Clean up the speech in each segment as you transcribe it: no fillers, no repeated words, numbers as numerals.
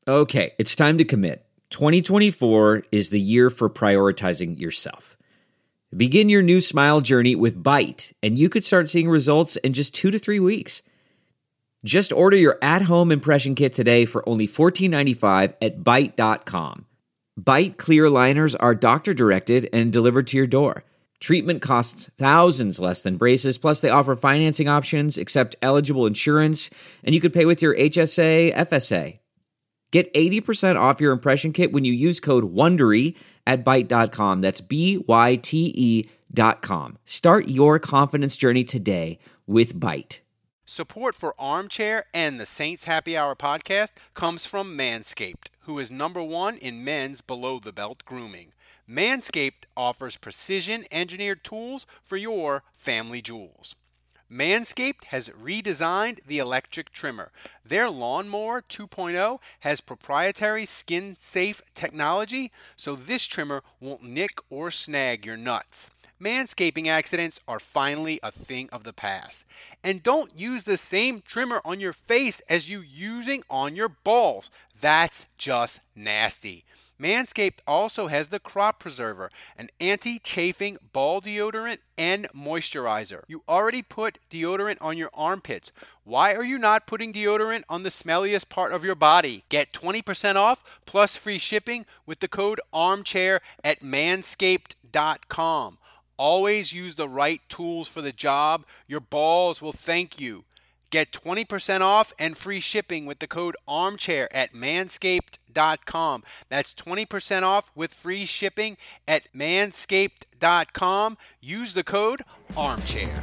Okay, it's time to commit. 2024 is the year for prioritizing yourself. Begin your new smile journey with Byte, and you could start seeing results in just 2 to 3 weeks. Just order your at-home impression kit today for only $14.95 at Byte.com. Byte clear liners are doctor-directed and delivered to your door. Treatment costs thousands less than braces, plus they offer financing options, accept eligible insurance, and you could pay with your HSA, FSA. Get 80% off your impression kit when you use code WONDERY at Byte.com. That's BYTE.com. Start your confidence journey today with Byte. Support for Armchair and the Saints Happy Hour podcast comes from Manscaped, who is #1 in men's below-the-belt grooming. Manscaped offers precision-engineered tools for your family jewels. Manscaped has redesigned the electric trimmer. Their Lawnmower 2.0 has proprietary skin-safe technology, so this trimmer won't nick or snag your nuts. Manscaping accidents are finally a thing of the past. And don't use the same trimmer on your face as you using on your balls. That's just nasty. Manscaped also has the Crop Preserver, an anti-chafing ball deodorant and moisturizer. You already put deodorant on your armpits. Why are you not putting deodorant on the smelliest part of your body? Get 20% off plus free shipping with the code ARMCHAIR at manscaped.com. Always use the right tools for the job. Your balls will thank you. Get 20% off and free shipping with the code ARMCHAIR at manscaped.com. That's 20% off with free shipping at manscaped.com. Use the code ARMCHAIR.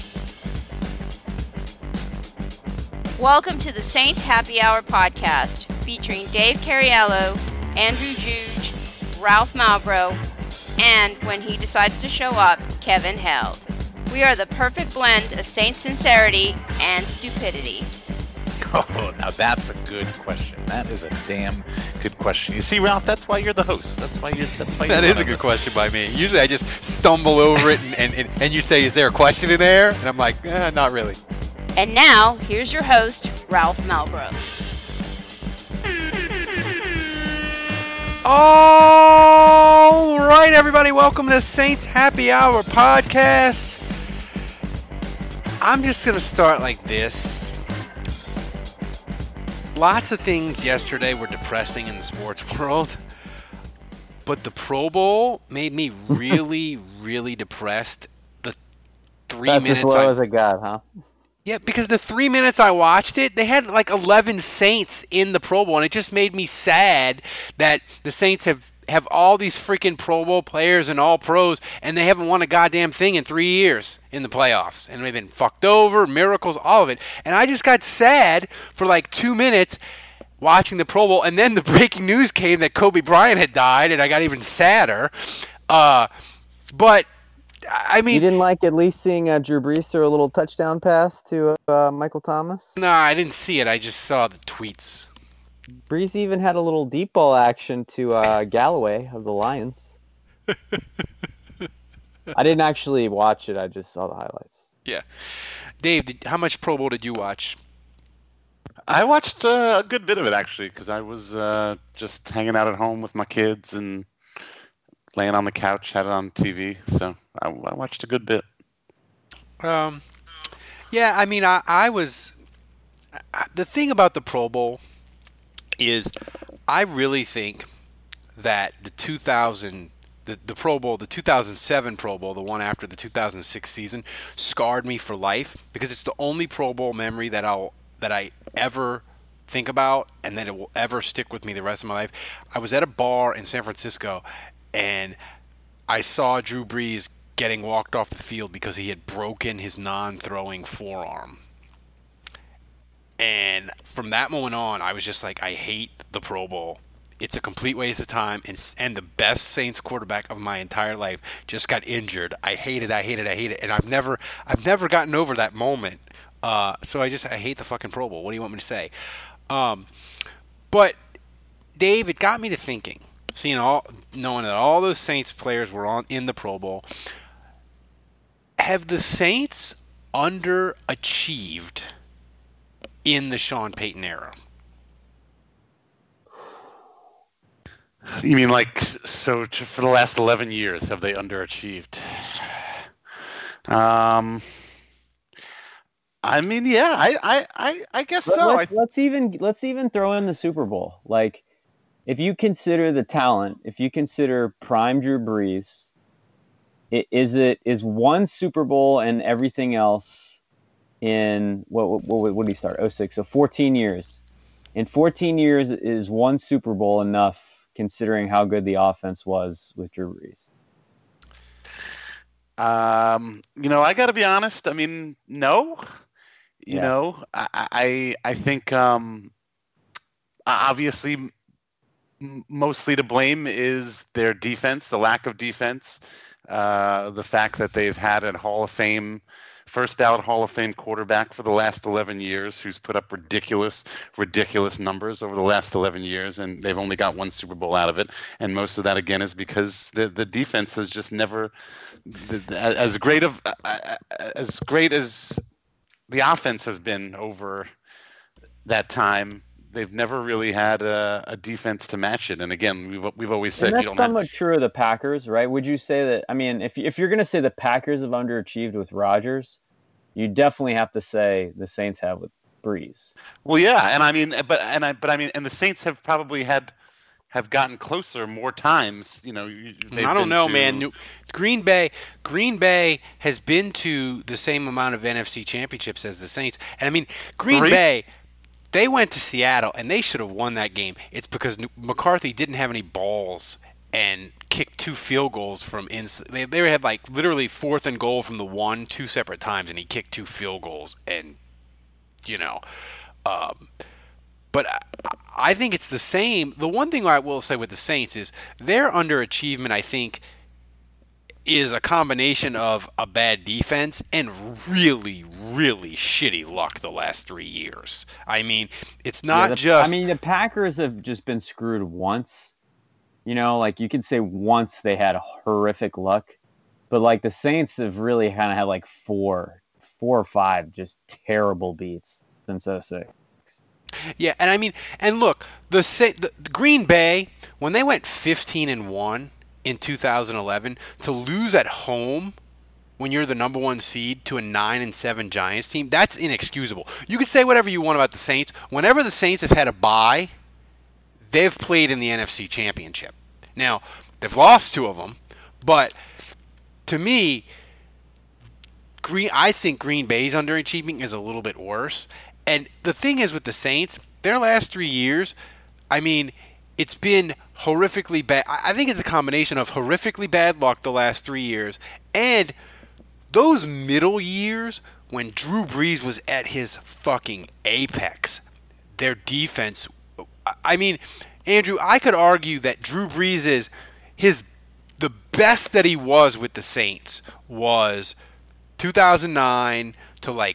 Welcome to the Saints Happy Hour podcast, featuring Dave Cariello, Andrew Juge, Ralph Malbrough, and when he decides to show up, Kevin Held. We are the perfect blend of Saints sincerity and stupidity. Oh, now that's a good question. That is a damn good question. You see, Ralph, that's why you're the host. That is a good question by me. Usually I just stumble over it and you say, is there a question in there? And I'm like, not really. And now, here's your host, Ralph Malbrough. All right, everybody, welcome to Saints Happy Hour podcast. I'm just going to start like this. Lots of things yesterday were depressing in the sports world, but the Pro Bowl made me really, really depressed. The 3 minutes. That's as low as it got, huh? Yeah, because the 3 minutes I watched it, they had like 11 Saints in the Pro Bowl, and it just made me sad that the Saints have all these freaking Pro Bowl players and all pros, and they haven't won a goddamn thing in 3 years in the playoffs. And they've been fucked over, miracles, all of it. And I just got sad for like 2 minutes watching the Pro Bowl, and then the breaking news came that Kobe Bryant had died, and I got even sadder. But I mean, you didn't like at least seeing Drew Brees throw a little touchdown pass to Michael Thomas? No, I didn't see it. I just saw the tweets. Brees even had a little deep ball action to Galloway of the Lions. I didn't actually watch it. I just saw the highlights. Yeah. Dave, how much Pro Bowl did you watch? I watched a good bit of it, actually, because I was just hanging out at home with my kids and laying on the couch, had it on TV, so I watched a good bit. Yeah, I mean, I was... The thing about the Pro Bowl is I really think that the Pro Bowl, the 2007 Pro Bowl, the one after the 2006 season, scarred me for life because it's the only Pro Bowl memory that I ever think about and that it will ever stick with me the rest of my life. I was at a bar in San Francisco and I saw Drew Brees getting walked off the field because he had broken his non-throwing forearm. And from that moment on, I was just like, I hate the Pro Bowl. It's a complete waste of time. And the best Saints quarterback of my entire life just got injured. I hate it. And I've never gotten over that moment. So I hate the fucking Pro Bowl. What do you want me to say? But Dave, it got me to thinking. Knowing that all those Saints players were in the Pro Bowl. Have the Saints underachieved in the Sean Payton era? You mean for the last 11 years, have they underachieved? I mean, yeah, I guess so. Let's even throw in the Super Bowl. Like, if you consider the talent, if you consider prime Drew Brees, is one Super Bowl and everything else in what did he start? 06, so 14 years. In 14 years, is one Super Bowl enough considering how good the offense was with Drew Brees? I got to be honest. I mean, no. I think obviously mostly to blame is their defense, the lack of defense, the fact that they've had a first ballot Hall of Fame quarterback for the last 11 years who's put up ridiculous numbers over the last 11 years, and they've only got one Super Bowl out of it. And most of that, again, is because the defense has just never as great as the offense has been over that time. They've never really had a defense to match it. And again, we've always said that's somewhat true of the Packers, right? Would you say that? I mean, if you're going to say the Packers have underachieved with Rodgers, you definitely have to say the Saints have with Brees. Well, yeah, and I mean, and the Saints have probably have gotten closer more times. I don't know, man. Green Bay has been to the same amount of NFC championships as the Saints, and I mean, Green Bay. They went to Seattle, and they should have won that game. It's because McCarthy didn't have any balls and kicked 2 field goals from inside. They had literally 4th and goal from the 1 2 separate times, and he kicked 2 field goals. And, but I think it's the same. The one thing I will say with the Saints is their underachievement, I think, is a combination of a bad defense and really, really shitty luck the last 3 years. I mean, it's not just... I mean, the Packers have just been screwed once. You could say once they had horrific luck. But, the Saints have really kind of had, 4 or 5 just terrible beats since 06. Yeah, and I mean, and look, the Green Bay, when they went 15-1... in 2011, to lose at home when you're the number 1 seed to a 9-7 Giants team, that's inexcusable. You could say whatever you want about the Saints. Whenever the Saints have had a bye, they've played in the NFC Championship. Now, they've lost 2 of them, but to me, I think Green Bay's underachieving is a little bit worse. And the thing is with the Saints, their last 3 years, I mean, it's been horrifically bad. I think it's a combination of horrifically bad luck the last 3 years and those middle years when Drew Brees was at his fucking apex. Their defense, I mean, Andrew, I could argue that Drew Brees is the best that he was with the Saints was 2009 to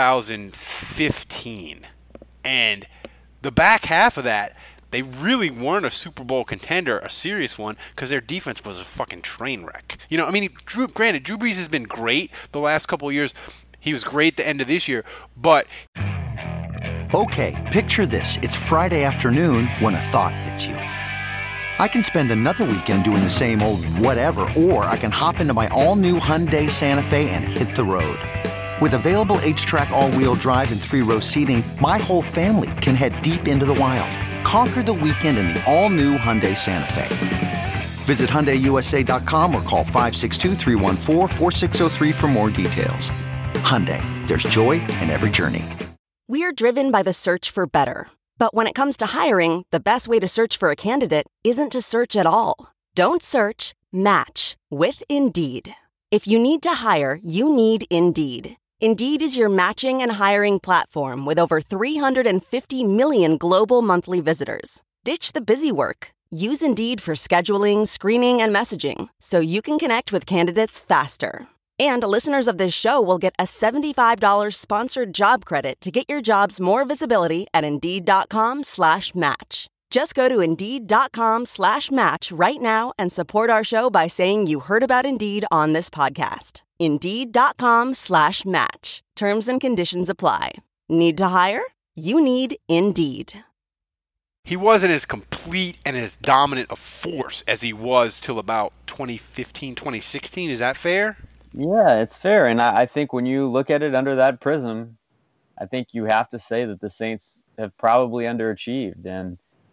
2015. And the back half of that, they really weren't a Super Bowl contender, a serious one, because their defense was a fucking train wreck. I mean, Drew Brees has been great the last couple of years. He was great at the end of this year, but... Okay, picture this. It's Friday afternoon when a thought hits you. I can spend another weekend doing the same old whatever, or I can hop into my all-new Hyundai Santa Fe and hit the road. With available H-Track all-wheel drive and 3-row seating, my whole family can head deep into the wild. Conquer the weekend in the all-new Hyundai Santa Fe. Visit HyundaiUSA.com or call 562-314-4603 for more details. Hyundai, there's joy in every journey. We're driven by the search for better. But when it comes to hiring, the best way to search for a candidate isn't to search at all. Don't search, match with Indeed. If you need to hire, you need Indeed. Indeed is your matching and hiring platform with over 350 million global monthly visitors. Ditch the busy work. Use Indeed for scheduling, screening, and messaging so you can connect with candidates faster. And listeners of this show will get a $75 sponsored job credit to get your jobs more visibility at Indeed.com/match. Just go to Indeed.com/match right now and support our show by saying you heard about Indeed on this podcast. Indeed.com/match. Terms and conditions apply. Need to hire? You need Indeed. he wasn't as complete and as dominant a force as he was till about 2015, 2016. Is that fair? Yeah, it's fair. And I think when you look at it under that prism, I think you have to say that the Saints have probably underachieved. And,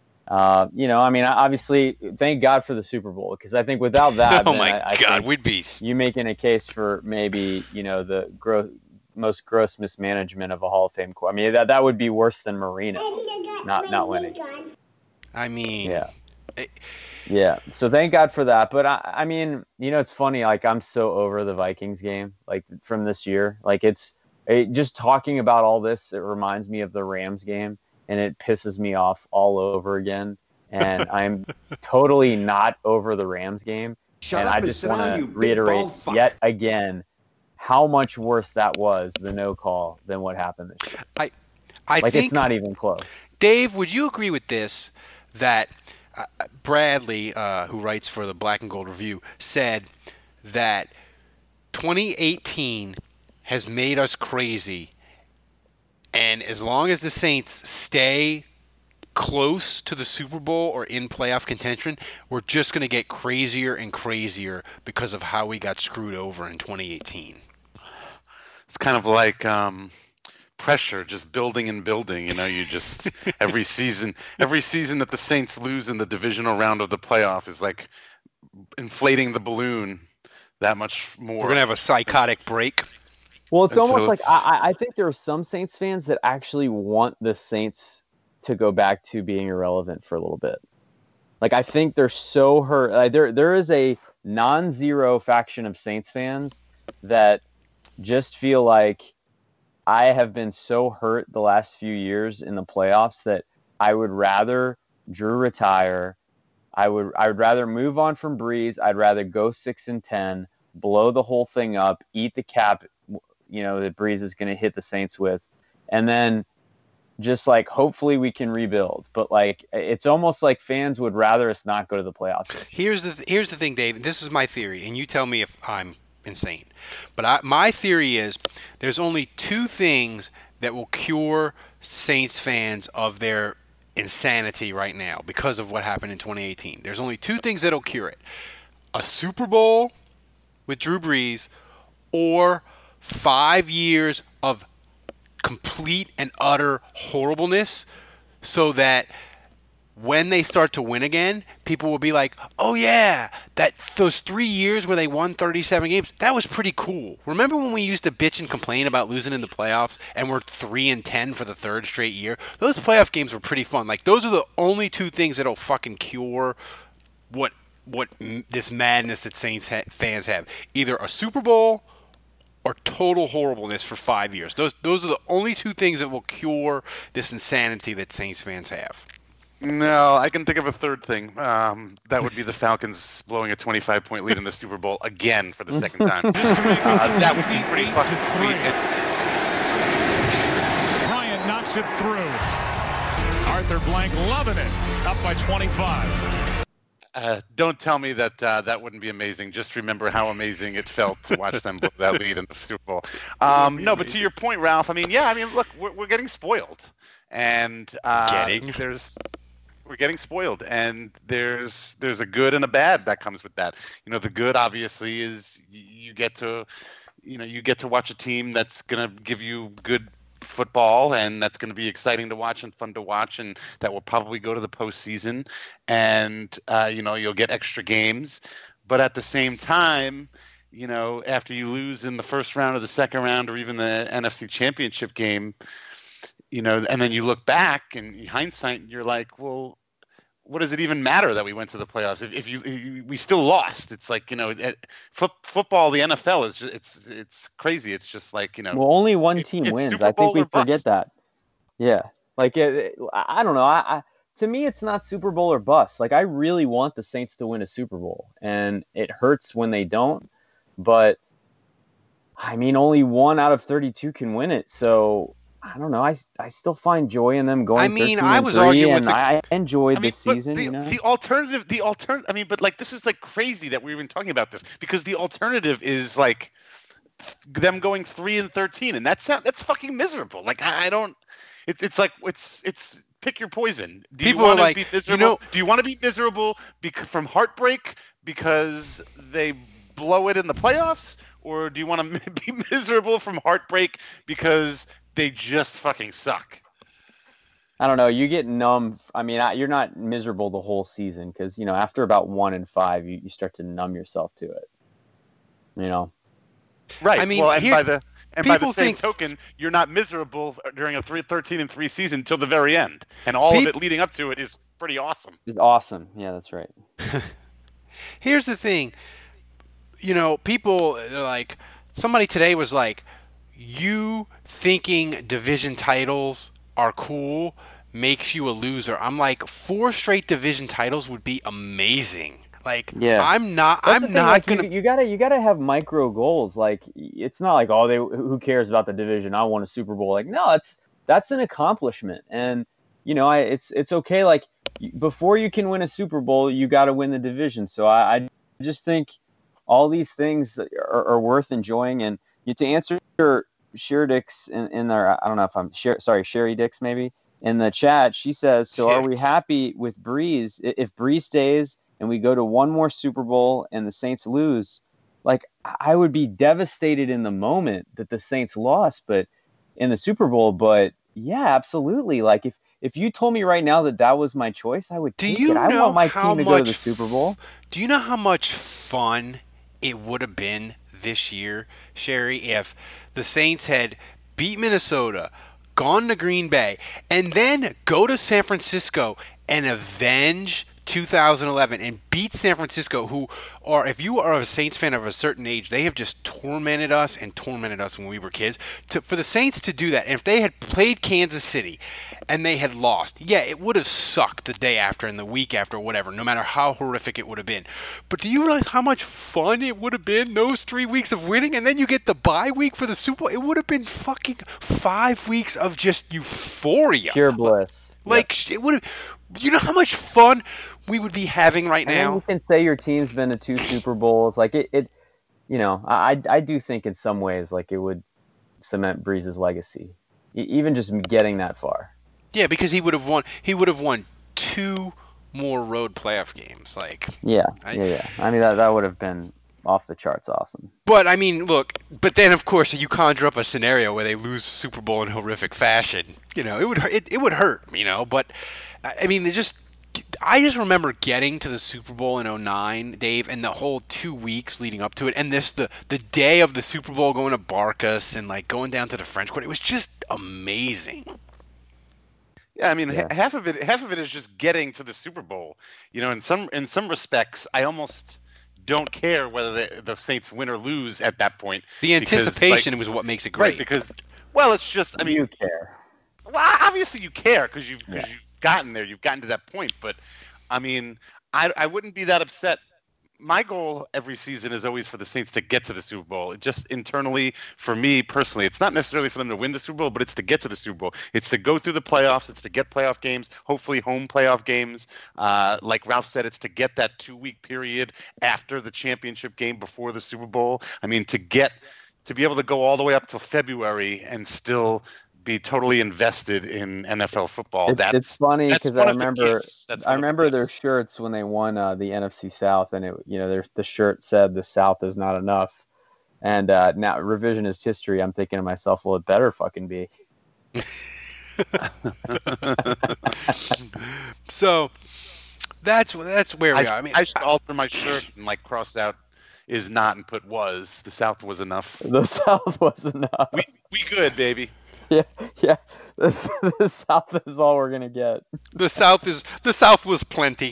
obviously, thank God for the Super Bowl, because I think without that, I God, we'd be you making a case for maybe, the most gross mismanagement of a Hall of Fame core. I mean, that would be worse than Marino not winning. I mean, yeah. Yeah. So thank God for that. But I mean, it's funny. Like, I'm so over the Vikings game, like, from this year. Like, just talking about all this, it reminds me of the Rams game, and it pisses me off all over again. And I'm totally not over the Rams game. And I just want to reiterate yet again how much worse that was, the no call, than what happened this year. I think it's not even close. Dave, would you agree with this, that Bradley, who writes for the Black and Gold Review, said that 2018 has made us crazy, and as long as the Saints stay close to the Super Bowl or in playoff contention, we're just going to get crazier and crazier because of how we got screwed over in 2018. It's kind of like pressure, just building and building. You just every season that the Saints lose in the divisional round of the playoff is like inflating the balloon that much more. We're going to have a psychotic break. Well, it's almost like I think there are some Saints fans that actually want the Saints to go back to being irrelevant for a little bit. Like, I think they're so hurt. Like, there is a non-zero faction of Saints fans that just feel like I have been so hurt the last few years in the playoffs that I would rather Drew retire. I would rather move on from Breeze. I'd rather go 6-10, blow the whole thing up, eat the cap, that Breeze is going to hit the Saints with, and then just like hopefully we can rebuild. But like, it's almost like fans would rather us not go to the playoffs. Here's the thing, Dave. This is my theory, and you tell me if I'm insane. But my theory is there's only two things that will cure Saints fans of their insanity right now because of what happened in 2018. There's only two things that'll cure it: a Super Bowl with Drew Brees, or 5 years of complete and utter horribleness, so that when they start to win again, people will be like, oh yeah, those 3 years where they won 37 games, that was pretty cool. Remember when we used to bitch and complain about losing in the playoffs and we're 3-10 for the third straight year? Those playoff games were pretty fun. Like, those are the only two things that'll fucking cure what this madness that Saints fans have. Either a Super Bowl or total horribleness for 5 years. Those are the only two things that will cure this insanity that Saints fans have. No, I can think of a third thing. That would be the Falcons blowing a 25-point lead in the Super Bowl again for the second time. That would be pretty fucking sweet. Bryant knocks it through. Arthur Blank loving it. Up by 25. Don't tell me that that wouldn't be amazing. Just remember how amazing it felt to watch them blow that lead in the Super Bowl. No, but to your point, Ralph, look, we're getting spoiled. And we're getting spoiled, and there's a good and a bad that comes with that. The good obviously is you get to watch a team that's going to give you good football, and that's going to be exciting to watch and fun to watch, and that will probably go to the postseason, and you'll get extra games. But at the same time, after you lose in the first round or the second round or even the NFC Championship game, and then you look back and in hindsight, you're like, well, what does it even matter that we went to the playoffs if we still lost? It's like, football, the NFL is just, it's crazy. It's just like, well, only one team wins. I think we forget that. Yeah. Like, I don't know. To me, it's not Super Bowl or bust. Like, I really want the Saints to win a Super Bowl, and it hurts when they don't, but only 1 out of 32 can win it. So I don't know. I still find joy in them going. I was arguing with I enjoyed this season. The alternative. But like, this is like crazy that we're even talking about this, because the alternative is like them going 3-13, and that's fucking miserable. Like, I don't. It's like it's pick your poison. Do People you are want to like, be you miserable? know- Do you want to be miserable from heartbreak because they blow it in the playoffs, or do you want to be miserable from heartbreak because they just fucking suck? I don't know. You get numb. I mean, you're not miserable the whole season because, after about 1 and 5, you start to numb yourself to it. Right. I mean, well, by the people same think- token, you're not miserable during a 13-3 season till the very end, and all of it leading up to it is pretty awesome. It's awesome. Yeah, that's right. Here's the thing. People are like, somebody today was like, you thinking division titles are cool makes you a loser. I'm like, 4 straight division titles would be amazing. Like, Yeah. I'm not gonna. You gotta have micro goals. Like, it's not like, who cares about the division? I won a Super Bowl. Like, no, that's an accomplishment, and it's okay. Like, before you can win a Super Bowl, you got to win the division. So I just think all these things are worth enjoying. And to answer Sherry Dix in there, I don't know if I'm Sherry Dix maybe in the chat. She says, so are we happy with Breeze? If Breeze stays and we go to one more Super Bowl and the Saints lose, like, I would be devastated in the moment that the Saints lost, but in the Super Bowl. But yeah, absolutely. Like, if you told me right now that was my choice, I would take it. I want my team to go to the Super Bowl. Do you know how much fun it would have been this year, Sherry, if the Saints had beat Minnesota, gone to Green Bay, and then go to San Francisco and avenge 2011 and beat San Francisco, who are, if you are a Saints fan of a certain age, they have just tormented us when we were kids. For the Saints to do that, and if they had played Kansas City and they had lost, yeah, it would have sucked the day after and the week after, whatever, no matter how horrific it would have been. But do you realize how much fun it would have been, those 3 weeks of winning, and then you get the bye week for the Super Bowl? It would have been fucking 5 weeks of just euphoria. Pure bliss. Like, it would have. You know how much fun we would be having right now? You can say your team's been to 2 Super Bowls. Like, I do think in some ways, like, it would cement Breeze's legacy, even just getting that far. Yeah, because he would have won. He would have won 2 more road playoff games. Like, yeah. I mean, that would have been off the charts awesome. But I mean, look. But then, of course, you conjure up a scenario where they lose Super Bowl in horrific fashion. It would hurt. But I mean, I just remember getting to the Super Bowl in 2009, Dave, and the whole 2 weeks leading up to it, and the day of the Super Bowl, going to Barcus and like going down to the French Quarter. It was just amazing. Yeah, I mean, half of it is just getting to the Super Bowl. In some respects, I almost don't care whether the Saints win or lose at that point. The anticipation was what makes it great. Right, because, well, it's just, I mean, you care. Well, obviously you care because you've gotten there, you've gotten to that point. But I mean, I wouldn't be that upset. My goal every season is always for the Saints to get to the Super Bowl. It just internally, for me personally, it's not necessarily for them to win the Super Bowl, but it's to get to the Super Bowl. It's to go through the playoffs. It's to get playoff games, hopefully home playoff games. Like Ralph said, it's to get that 2-week period after the championship game before the Super Bowl. I mean, to be able to go all the way up till February and still be totally invested in NFL football. It's funny because I remember their shirts when they won the NFC South, and the shirt said the South is not enough. And now revisionist history, I'm thinking to myself, well, it better fucking be. So that's where we are. I mean, I should alter my shirt and like cross out is not and put was. The South was enough. The South was enough. We good, baby. Yeah. The South is all we're gonna get. The South was plenty.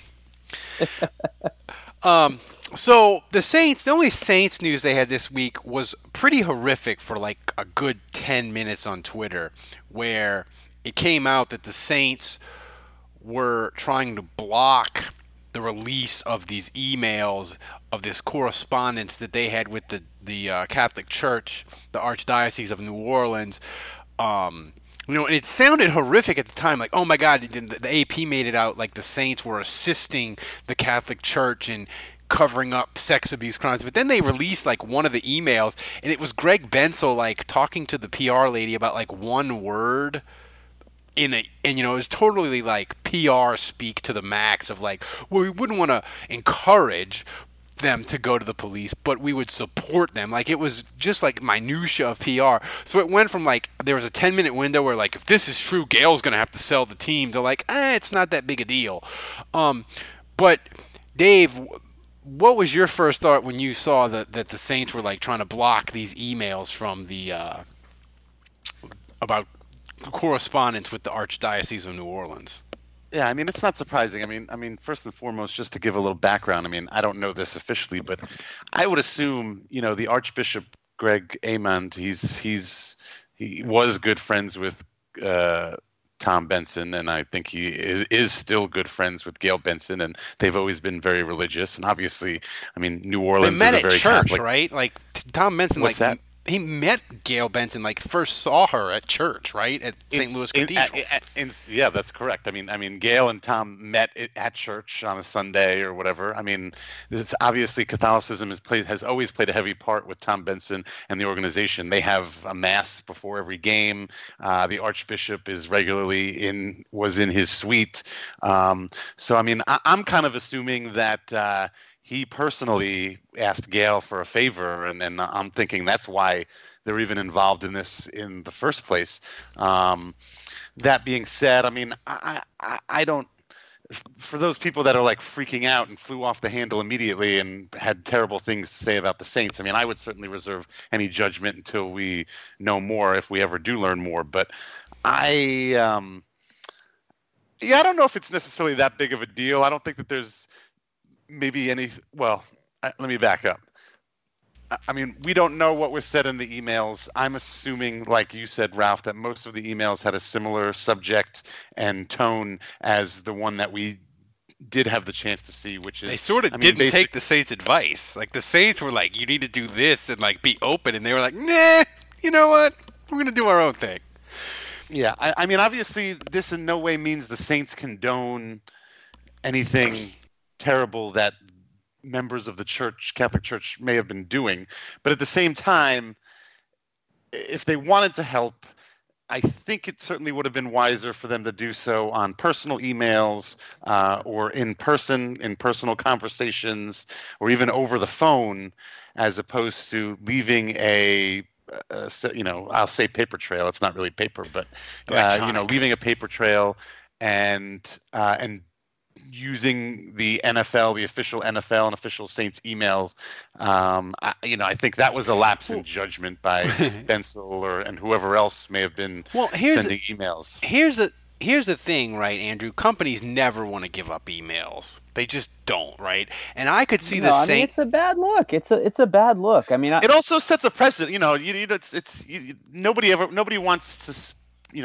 So the only Saints news they had this week was pretty horrific for like a good 10 minutes on Twitter, where it came out that the Saints were trying to block the release of these emails of this correspondence that they had with the Catholic Church, the Archdiocese of New Orleans. And it sounded horrific at the time, like, oh my God, the AP made it out like the Saints were assisting the Catholic Church in covering up sex abuse crimes. But then they released like one of the emails, and it was Greg Bensel like talking to the PR lady about like one word and it was totally like PR speak to the max of like, well, we wouldn't want to encourage them to go to the police, but we would support them. Like, it was just like minutia of PR. So it went from like, there was a 10-minute window where like, if this is true, Gail's going to have to sell the team, to like, it's not that big a deal. But Dave, what was your first thought when you saw that the Saints were like trying to block these emails from the about correspondence with the Archdiocese of New Orleans? Yeah, I mean, it's not surprising. I mean, first and foremost, just to give a little background, I mean, I don't know this officially, but I would assume, the Archbishop Greg Amond, he was good friends with Tom Benson, and I think he is still good friends with Gail Benson, and they've always been very religious. And obviously, I mean, New Orleans they met is a very at church, Catholic. Right? Like Tom Benson, What's that? He met Gail Benson, like first saw her at church, right? At St. Louis Cathedral. Yeah, that's correct. I mean, Gail and Tom met at church on a Sunday or whatever. I mean, it's obviously Catholicism has always played a heavy part with Tom Benson and the organization. They have a mass before every game. The Archbishop is was in his suite. So I mean, I'm kind of assuming that he personally asked Gail for a favor, and then I'm thinking that's why they're even involved in this in the first place. That being said, I mean, I don't. For those people that are like freaking out and flew off the handle immediately and had terrible things to say about the Saints, I mean, I would certainly reserve any judgment until we know more, if we ever do learn more. But I don't know if it's necessarily that big of a deal. I don't think that there's maybe any. Well, let me back up. I mean, we don't know what was said in the emails. I'm assuming, like you said, Ralph, that most of the emails had a similar subject and tone as the one that we did have the chance to see, which is... They sort of didn't take the Saints' advice. Like, the Saints were like, you need to do this and, like, be open. And they were like, nah, you know what? We're going to do our own thing. Yeah, I mean, obviously, this in no way means the Saints condone anything terrible that members of the Catholic Church may have been doing. But at the same time, if they wanted to help, I think it certainly would have been wiser for them to do so on personal emails or in personal conversations, or even over the phone, as opposed to leaving I'll say paper trail. It's not really paper, but leaving a paper trail and using the NFL, the official NFL and official Saints emails. I think that was a lapse in judgment by Bensel and whoever else may have been sending emails. Here's the thing, right, Andrew? Companies never want to give up emails. They just don't, right? And I could see I mean, it's a bad look. It's a bad look. I mean, it also sets a precedent. Nobody wants to.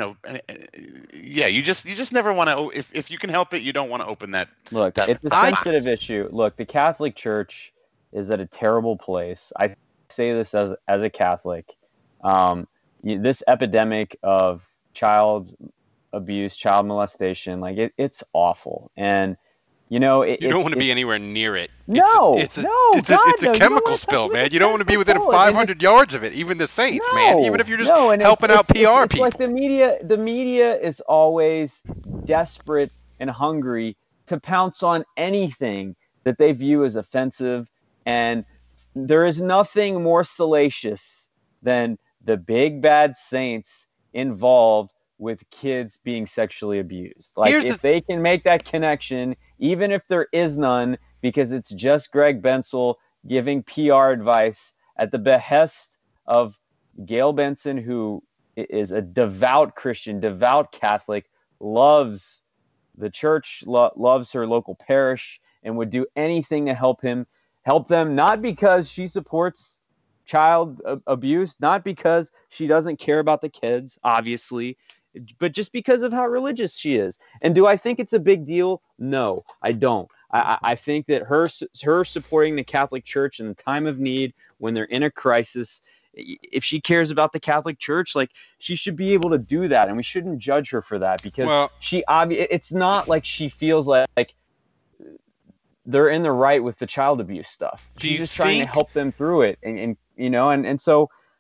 You just never want to. If you can help it, you don't want to open that. Look, it's a sensitive issue. Look, the Catholic Church is at a terrible place. I say this as a Catholic. This epidemic of child abuse, child molestation, like it's awful, and you don't want to be anywhere near it. It's a chemical spill, man. You don't want to be within 500 yards of it. Even the Saints, man. Even if you're just helping out PR people. Like the media is always desperate and hungry to pounce on anything that they view as offensive, and there is nothing more salacious than the big bad Saints involved with kids being sexually abused. Like, if they can make that connection, even if there is none, because it's just Greg Bensel giving PR advice at the behest of Gail Benson, who is a devout Christian, devout Catholic, loves the church, loves her local parish, and would do anything to help them, not because she supports child abuse, not because she doesn't care about the kids, obviously, but just because of how religious she is. And do I think it's a big deal? No, I don't. I think that her supporting the Catholic Church in the time of need, when they're in a crisis, if she cares about the Catholic Church, like, she should be able to do that, and we shouldn't judge her for that, because it's not like she feels like they're in the right with the child abuse stuff. She's just trying to help them through it, and so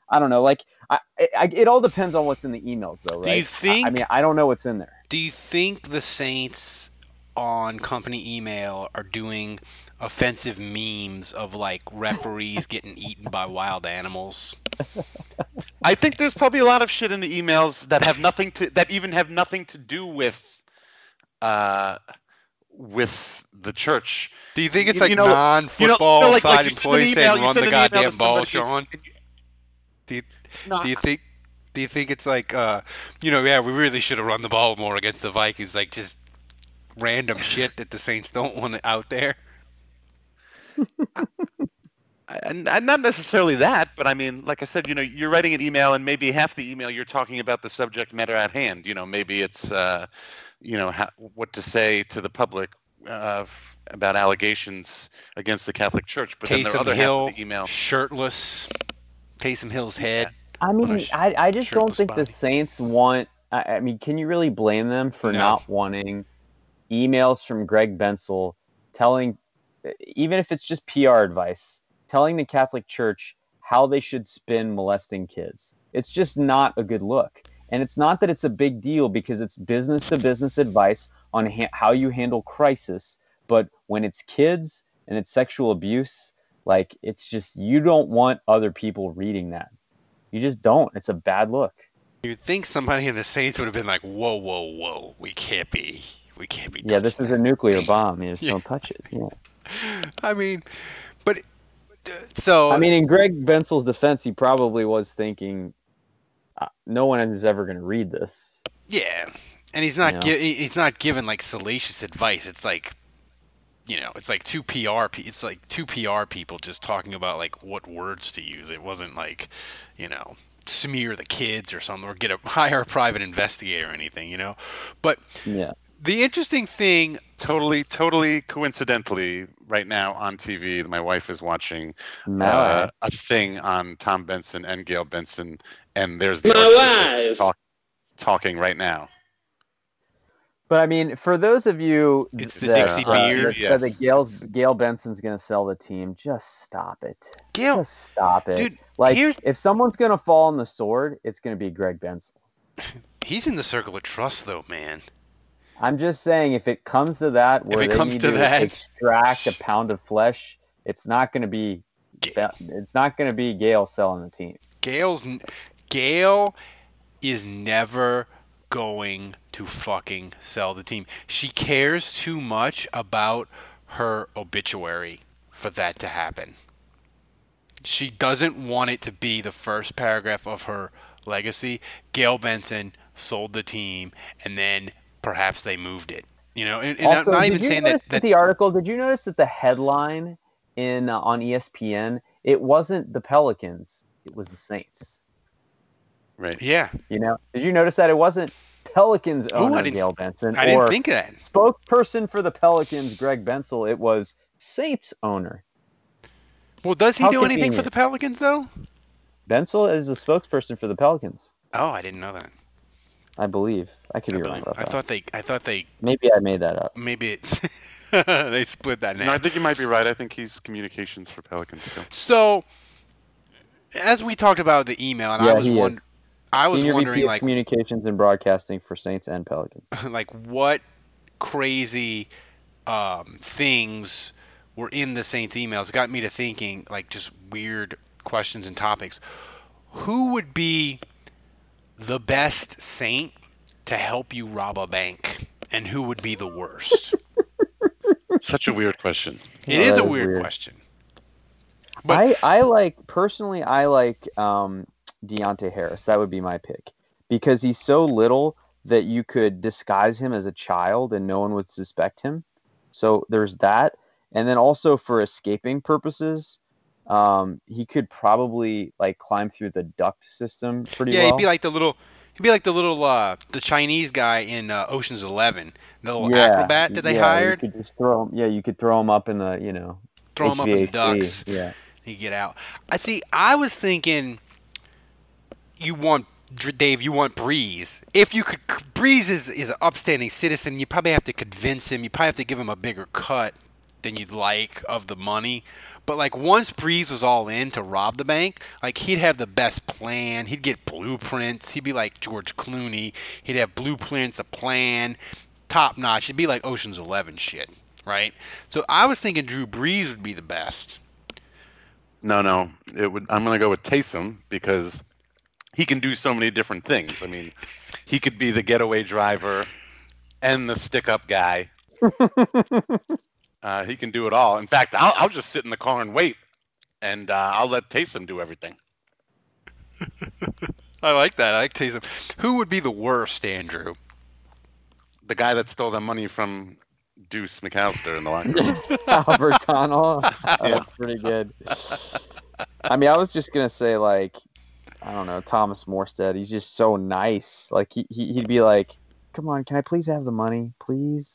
I don't know. Like, it all depends on what's in the emails, though, right? Do you think? I mean, I don't know what's in there. Do you think the Saints on company email are doing offensive memes of like referees getting eaten by wild animals? I think there's probably a lot of shit in the emails that even have nothing to do with the church. Do you think it's like non-football side employees saying run the goddamn ball, Sean? Do you think it's like we really should have run the ball more against the Vikings, like just random shit that the Saints don't want out there? And not necessarily that, but I mean, like I said, you're writing an email, and maybe half the email you're talking about the subject matter at hand. Maybe it's what to say to the public about allegations against the Catholic Church. But then there are other half of the email shirtless. Taysom Hill's head. I mean, I just don't think the Saints want. I mean, can you really blame them for not wanting emails from Greg Bensel telling, even if it's just PR advice, telling the Catholic Church how they should spin molesting kids? It's just not a good look. And it's not that it's a big deal because it's business-to-business advice on how you handle crisis. But when it's kids and it's sexual abuse, like, it's just, you don't want other people reading that. You just don't. It's a bad look. You'd think somebody in the Saints would have been like, whoa, whoa, whoa, we can't be. Yeah, this is a nuclear bomb. You just don't touch it. Yeah. I mean, but so. I mean, in Greg Bensel's defense, he probably was thinking, no one is ever going to read this. Yeah, and he's not giving like salacious advice. It's like, it's like two PR people just talking about like what words to use. It wasn't like, smear the kids or something, or hire a private investigator or anything, But yeah. The interesting thing, totally coincidentally, right now on TV, my wife is watching a thing on Tom Benson and Gail Benson, and there's my wife talking right now. But I mean, for those of you it's the Dixie beer, that that Gail Benson's going to sell the team, just stop it. Just stop it. Dude, like, if someone's going to fall on the sword, it's going to be Greg Benson. He's in the circle of trust, though, man. I'm just saying, if it comes to that, where they need to extract a pound of flesh, it's not going to be. It's not going to be Gail selling the team. Gail is never going to fucking sell the team. She cares too much about her obituary for that to happen. She doesn't want it to be the first paragraph of her legacy. Gail Benson sold the team, and then perhaps they moved it. And also, I'm not even saying that the article. Did you notice that the headline on ESPN, it wasn't the Pelicans, it was the Saints. Right. Yeah. Did you notice that it wasn't Pelicans owner Gail Benson? I didn't think of that. Spokesperson for the Pelicans, Greg Bensel. It was Saints owner. Well, does he do anything for the Pelicans, though? Bensel is a spokesperson for the Pelicans. Oh, I didn't know that. I believe. I could be wrong about that. I thought they. Maybe I made that up. Maybe it's they split that name. No, I think you might be right. I think he's communications for Pelicans still. So, as we talked about the email, and I was wondering, like, communications and broadcasting for Saints and Pelicans. Like, what crazy things were in the Saints emails? It got me to thinking, like, just weird questions and topics. Who would be the best Saint to help you rob a bank, and who would be the worst? Such a weird question. It is a weird question. But I like Deontay Harris. That would be my pick, because he's so little that you could disguise him as a child and no one would suspect him. So there's that. And then also for escaping purposes, he could probably like climb through the duct system pretty well. Yeah, he'd be like the little the Chinese guy in Ocean's 11, the little acrobat that they hired. You could just throw him. Yeah, you could throw him up in the throw HVAC. him up in the ducts. Yeah, he get out. I was thinking, you want Breeze. If you could, Breeze is an upstanding citizen. You probably have to convince him. You probably have to give him a bigger cut than you'd like of the money. But like once Breeze was all in to rob the bank, like he'd have the best plan. He'd get blueprints. He'd be like George Clooney. He'd have blueprints, a plan, top notch. It'd be like Ocean's 11 shit, right? So I was thinking Drew Brees would be the best. No, I'm going to go with Taysom because he can do so many different things. I mean, he could be the getaway driver and the stick-up guy. He can do it all. In fact, I'll just sit in the car and wait, and I'll let Taysom do everything. I like that. I like Taysom. Who would be the worst, Andrew? The guy that stole the money from Deuce McAllister in the locker room. Albert Connell. That's pretty good. I mean, I was just going to say, like, I don't know, Thomas Morstead. He's just so nice. Like, he'd be like, come on, can I please have the money, please?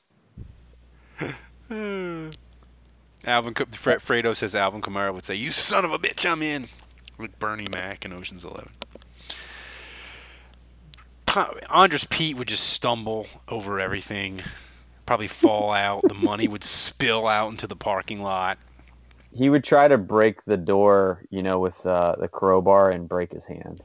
Fredo says Alvin Kamara would say, "You son of a bitch, I'm in." Like Bernie Mac in Ocean's 11. Andres Pete would just stumble over everything, probably fall out. The money would spill out into the parking lot. He would try to break the door, with the crowbar and break his hand.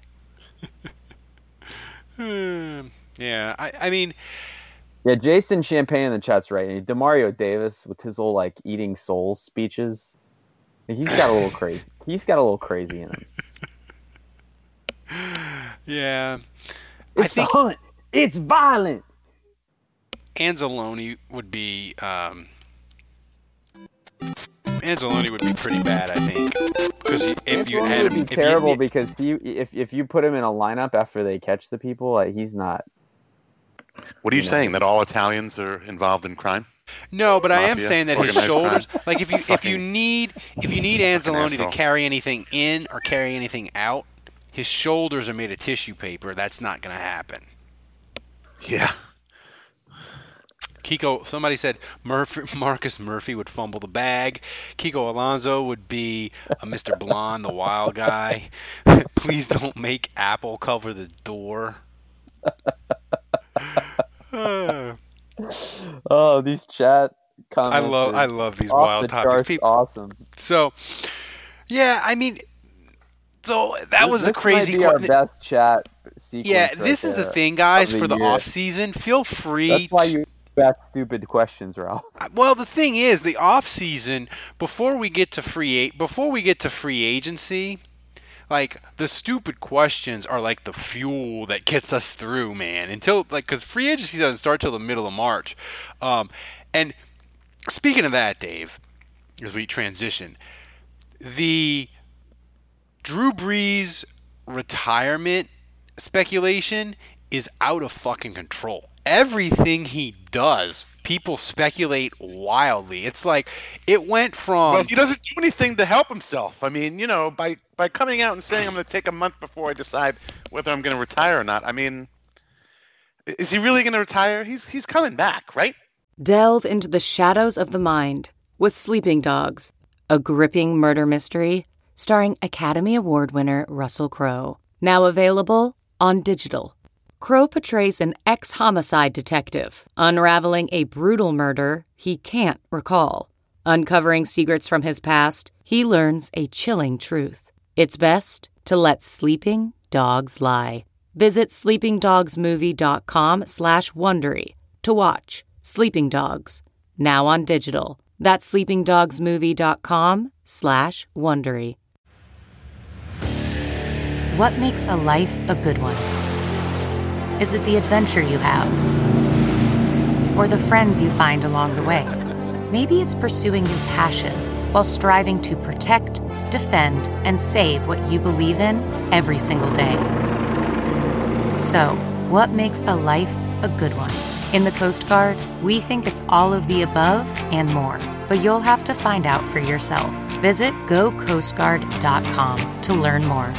Yeah, I mean... Yeah, Jason Champagne in the chat's right. Demario Davis with his old eating soul speeches. He's got a little crazy. He's got a little crazy in him. Yeah. It's a hunt. It's violent. Anzalone would be Anzalone would be pretty bad, I think. Because if you had him, would be terrible because if you put him in a lineup after they catch the people, he's not. What are you saying? That all Italians are involved in crime? No, but Mafia, I am saying that his shoulders, crime? like if you need Anzalone to carry anything in or carry anything out, his shoulders are made of tissue paper. That's not going to happen. Yeah. Kiko, somebody said Marcus Murphy would fumble the bag. Kiko Alonso would be a Mr. Blonde, the wild guy. Please don't make Apple cover the door. Oh, these chat comments. I love these wild topics. Awesome. So, yeah, I mean, that was a crazy. This might be our best chat sequence. Yeah, this is the thing, guys. For the off season, feel free. That's why you ask stupid questions, Ralph. Well, the thing is, the off season before we get to free agency. Like, the stupid questions are like the fuel that gets us through, man. Because free agency doesn't start till the middle of March. And speaking of that, Dave, as we transition, the Drew Brees retirement speculation is out of fucking control. Everything he does, people speculate wildly. It's like it went from... Well, he doesn't do anything to help himself. I mean, by coming out and saying I'm going to take a month before I decide whether I'm going to retire or not. I mean, is he really going to retire? He's coming back, right? Delve into the shadows of the mind with Sleeping Dogs, a gripping murder mystery starring Academy Award winner Russell Crowe. Now available on digital. Crowe portrays an ex-homicide detective unraveling a brutal murder he can't recall. Uncovering secrets from his past, he learns a chilling truth. It's best to let sleeping dogs lie. Visit sleepingdogsmovie.com/Wondery to watch Sleeping Dogs, now on digital. That's sleepingdogsmovie.com/Wondery. What makes a life a good one? Is it the adventure you have? Or the friends you find along the way? Maybe it's pursuing your passion while striving to protect, defend, and save what you believe in every single day. So, what makes a life a good one? In the Coast Guard, we think it's all of the above and more, but you'll have to find out for yourself. Visit gocoastguard.com to learn more.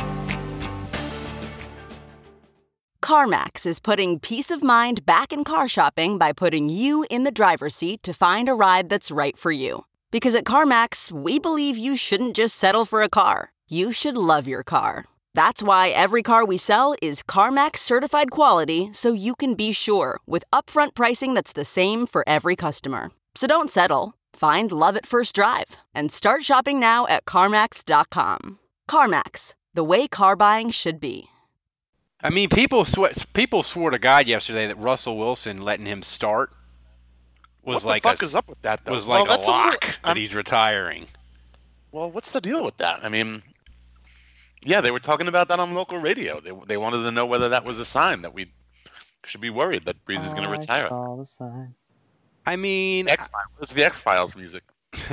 CarMax is putting peace of mind back in car shopping by putting you in the driver's seat to find a ride that's right for you. Because at CarMax, we believe you shouldn't just settle for a car. You should love your car. That's why every car we sell is CarMax certified quality, so you can be sure with upfront pricing that's the same for every customer. So don't settle. Find love at first drive and start shopping now at CarMax.com. CarMax, the way car buying should be. I mean, people swore to God yesterday that Russell Wilson letting him start was what like the fuck is up with that, though? Was like well, a lock that he's retiring. Well, what's the deal with that? I mean, yeah, they were talking about that on local radio. They wanted to know whether that was a sign that we should be worried that Breeze is going to retire. Call the sign. I mean, It's the X-Files music.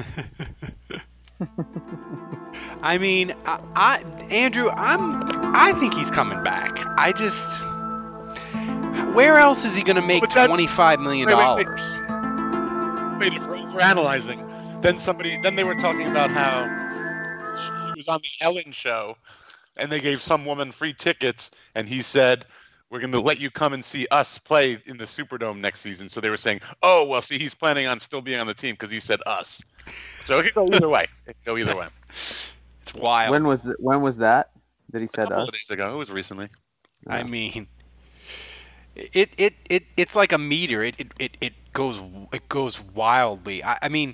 I mean, Andrew, I think he's coming back. Where else is he going to make $25 million? Wait, if we're overanalyzing, then they were talking about how he was on the Ellen show, and they gave some woman free tickets, and he said, "We're going to let you come and see us play in the Superdome next season." So they were saying, "Oh, well, see, he's planning on still being on the team because he said us." So it could go either way. It's wild. When was that he said a couple us? of days ago. It was recently. I mean, it's like a meter. It goes wildly. I mean,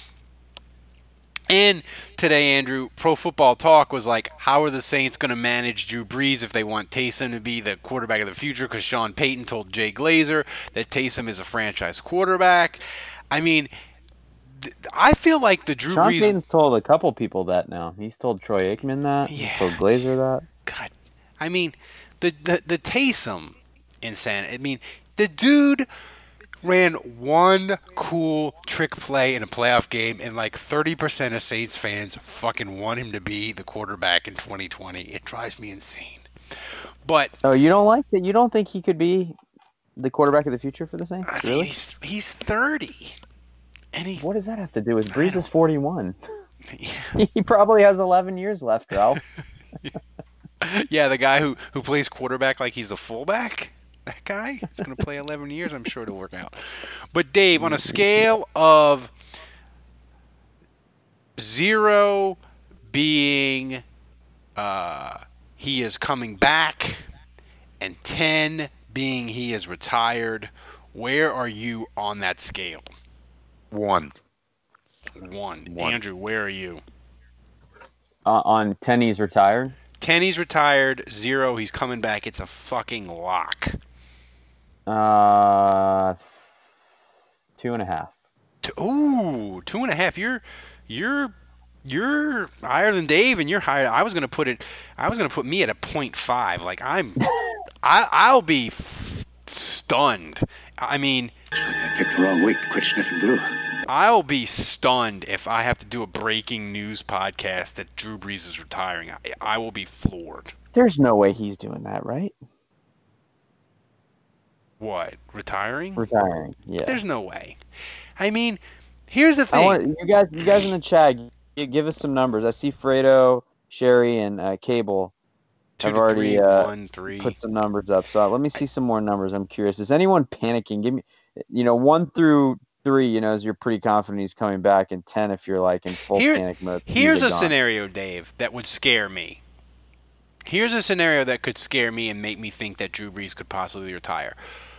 and today, Andrew, Pro Football Talk was like, how are the Saints going to manage Drew Brees if they want Taysom to be the quarterback of the future? Because Sean Payton told Jay Glazer that Taysom is a franchise quarterback. I mean, I feel like the Drew Brees... Sean Payton's told a couple people that now. He's told Troy Aikman that. Yeah. He's told Glazer that. God. I mean, the Taysom insanity. I mean, the dude ran one cool trick play in a playoff game, and like 30% of Saints fans fucking want him to be the quarterback in 2020. It drives me insane. But you don't like that? You don't think he could be the quarterback of the future for the Saints? I Really? mean, he's 30. And what does that have to do with Brees is 41? He probably has 11 years left, Ralph. Yeah, the guy who plays quarterback like he's a fullback. That guy, it's going to play 11 years. I'm sure it'll work out. But Dave, on a scale of 0 being he is coming back and 10 being he is retired, where are you on that scale? 1. Andrew, where are you? On 10, he's retired? 10, he's retired. 0, he's coming back. It's a fucking lock. 2.5. 2.5. You're higher than Dave, and you're higher. I was gonna put me at a 0.5. Like I'll be stunned. I mean, I picked the wrong week. Quit sniffing glue. I'll be stunned if I have to do a breaking news podcast that Drew Brees is retiring. I will be floored. There's no way he's doing that, right? What? Retiring? Retiring, yeah. There's no way. I mean, here's the thing. You guys in the chat, give us some numbers. I see Fredo, Sherry, and Cable have already 3. put some numbers up. So let me see some more numbers. I'm curious. Is anyone panicking? Give me, 1 through 3, as you're pretty confident he's coming back, and 10 if you're like in full panic mode. Here's a scenario, Dave, that would scare me. Here's a scenario that could scare me and make me think that Drew Brees could possibly retire.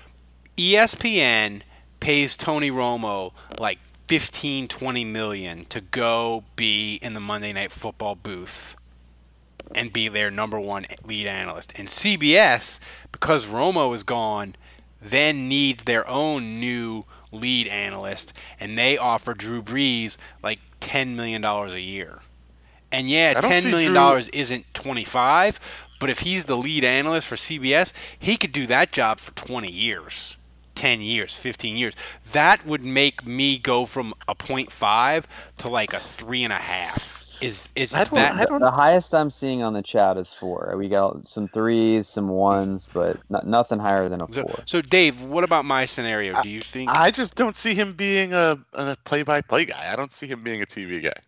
ESPN pays Tony Romo like $15-20 million to go be in the Monday Night Football booth and be their number 1 lead analyst. And CBS, because Romo is gone, then needs their own new lead analyst, and they offer Drew Brees like $10 million a year. And yeah, $10 million isn't 25, but if he's the lead analyst for CBS, he could do that job for 20 years, 10 years, 15 years. That would make me go from a 0.5 to like a 3.5. Is that the highest I'm seeing on the chat is 4. We got some 3s, some 1s, but nothing higher than a 4. So Dave, what about my scenario? Do you think I just don't see him being a play-by-play guy. I don't see him being a TV guy.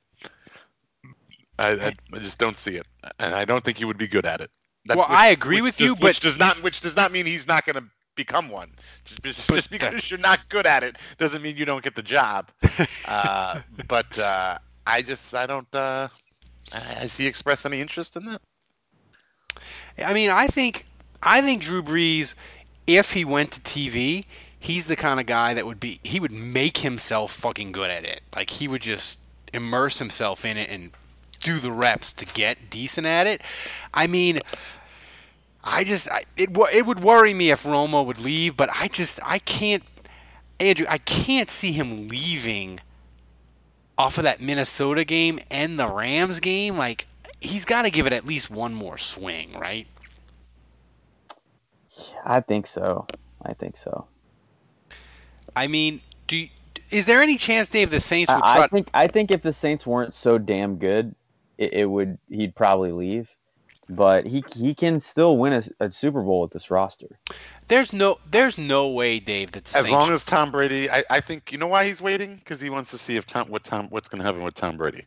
I just don't see it, and I don't think he would be good at it. I agree with you, but which does not mean he's not going to become one. Just because you're not good at it doesn't mean you don't get the job. But I see express any interest in that. I mean, I think Drew Brees, if he went to TV, he's the kind of guy that he would make himself fucking good at it. Like, he would just immerse himself in it and do the reps to get decent at it. I mean, it would worry me if Romo would leave, but I can't, Andrew, I can't see him leaving off of that Minnesota game and the Rams game. Like, he's got to give it at least one more swing, right? I think so. I mean, is there any chance, Dave, the Saints would try? I think if the Saints weren't so damn good, he'd probably leave. But he can still win a Super Bowl with this roster. There's no way, Dave, that the as Saints... long as Tom Brady, I think, you know why he's waiting? Because he wants to see what's going to happen with Tom Brady.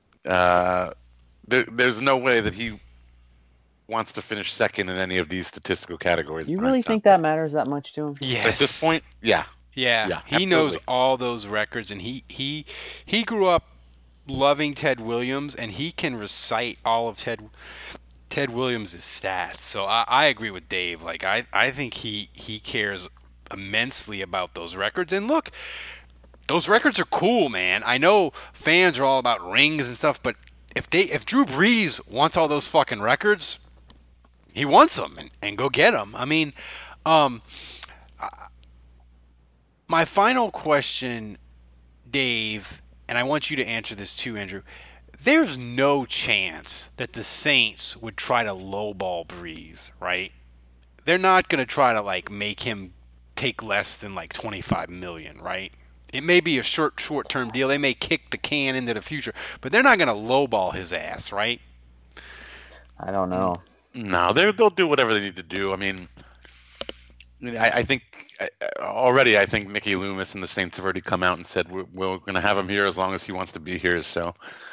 There's no way that he wants to finish second in any of these statistical categories. You really think that matters that much to him? Yes. At this point, yeah. Yeah, he knows all those records, and he grew up loving Ted Williams, and he can recite all of Ted Williams' stats. So I agree with Dave. Like, I think he cares immensely about those records. And look, those records are cool, man. I know fans are all about rings and stuff, but if Drew Brees wants all those fucking records, he wants them, and go get them. I mean, my final question, Dave, and I want you to answer this too, Andrew. There's no chance that the Saints would try to lowball Brees, right? They're not going to try to, like, make him take less than, like, $25 million, right? It may be a short-term deal. They may kick the can into the future, but they're not going to lowball his ass, right? I don't know. No, they'll do whatever they need to do. I mean, I think already, I think Mickey Loomis and the Saints have already come out and said we're going to have him here as long as he wants to be here. So,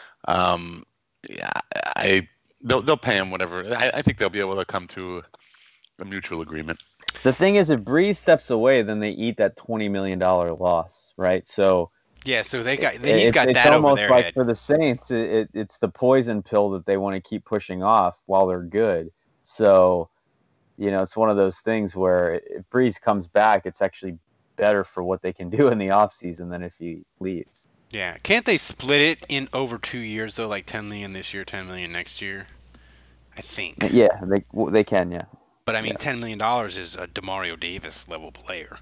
they'll pay him whatever. I think they'll be able to come to a mutual agreement. The thing is, if Brees steps away, then they eat that $20 million loss, right? So yeah, so he's got that over their like head. For the Saints, it's the poison pill that they want to keep pushing off while they're good. So, it's one of those things where if Brees comes back, it's actually better for what they can do in the offseason than if he leaves. Yeah. Can't they split it in over 2 years, though, like $10 million this year, $10 million next year? I think. Yeah, they can, yeah. But, I mean, $10 million is a DeMario Davis level player,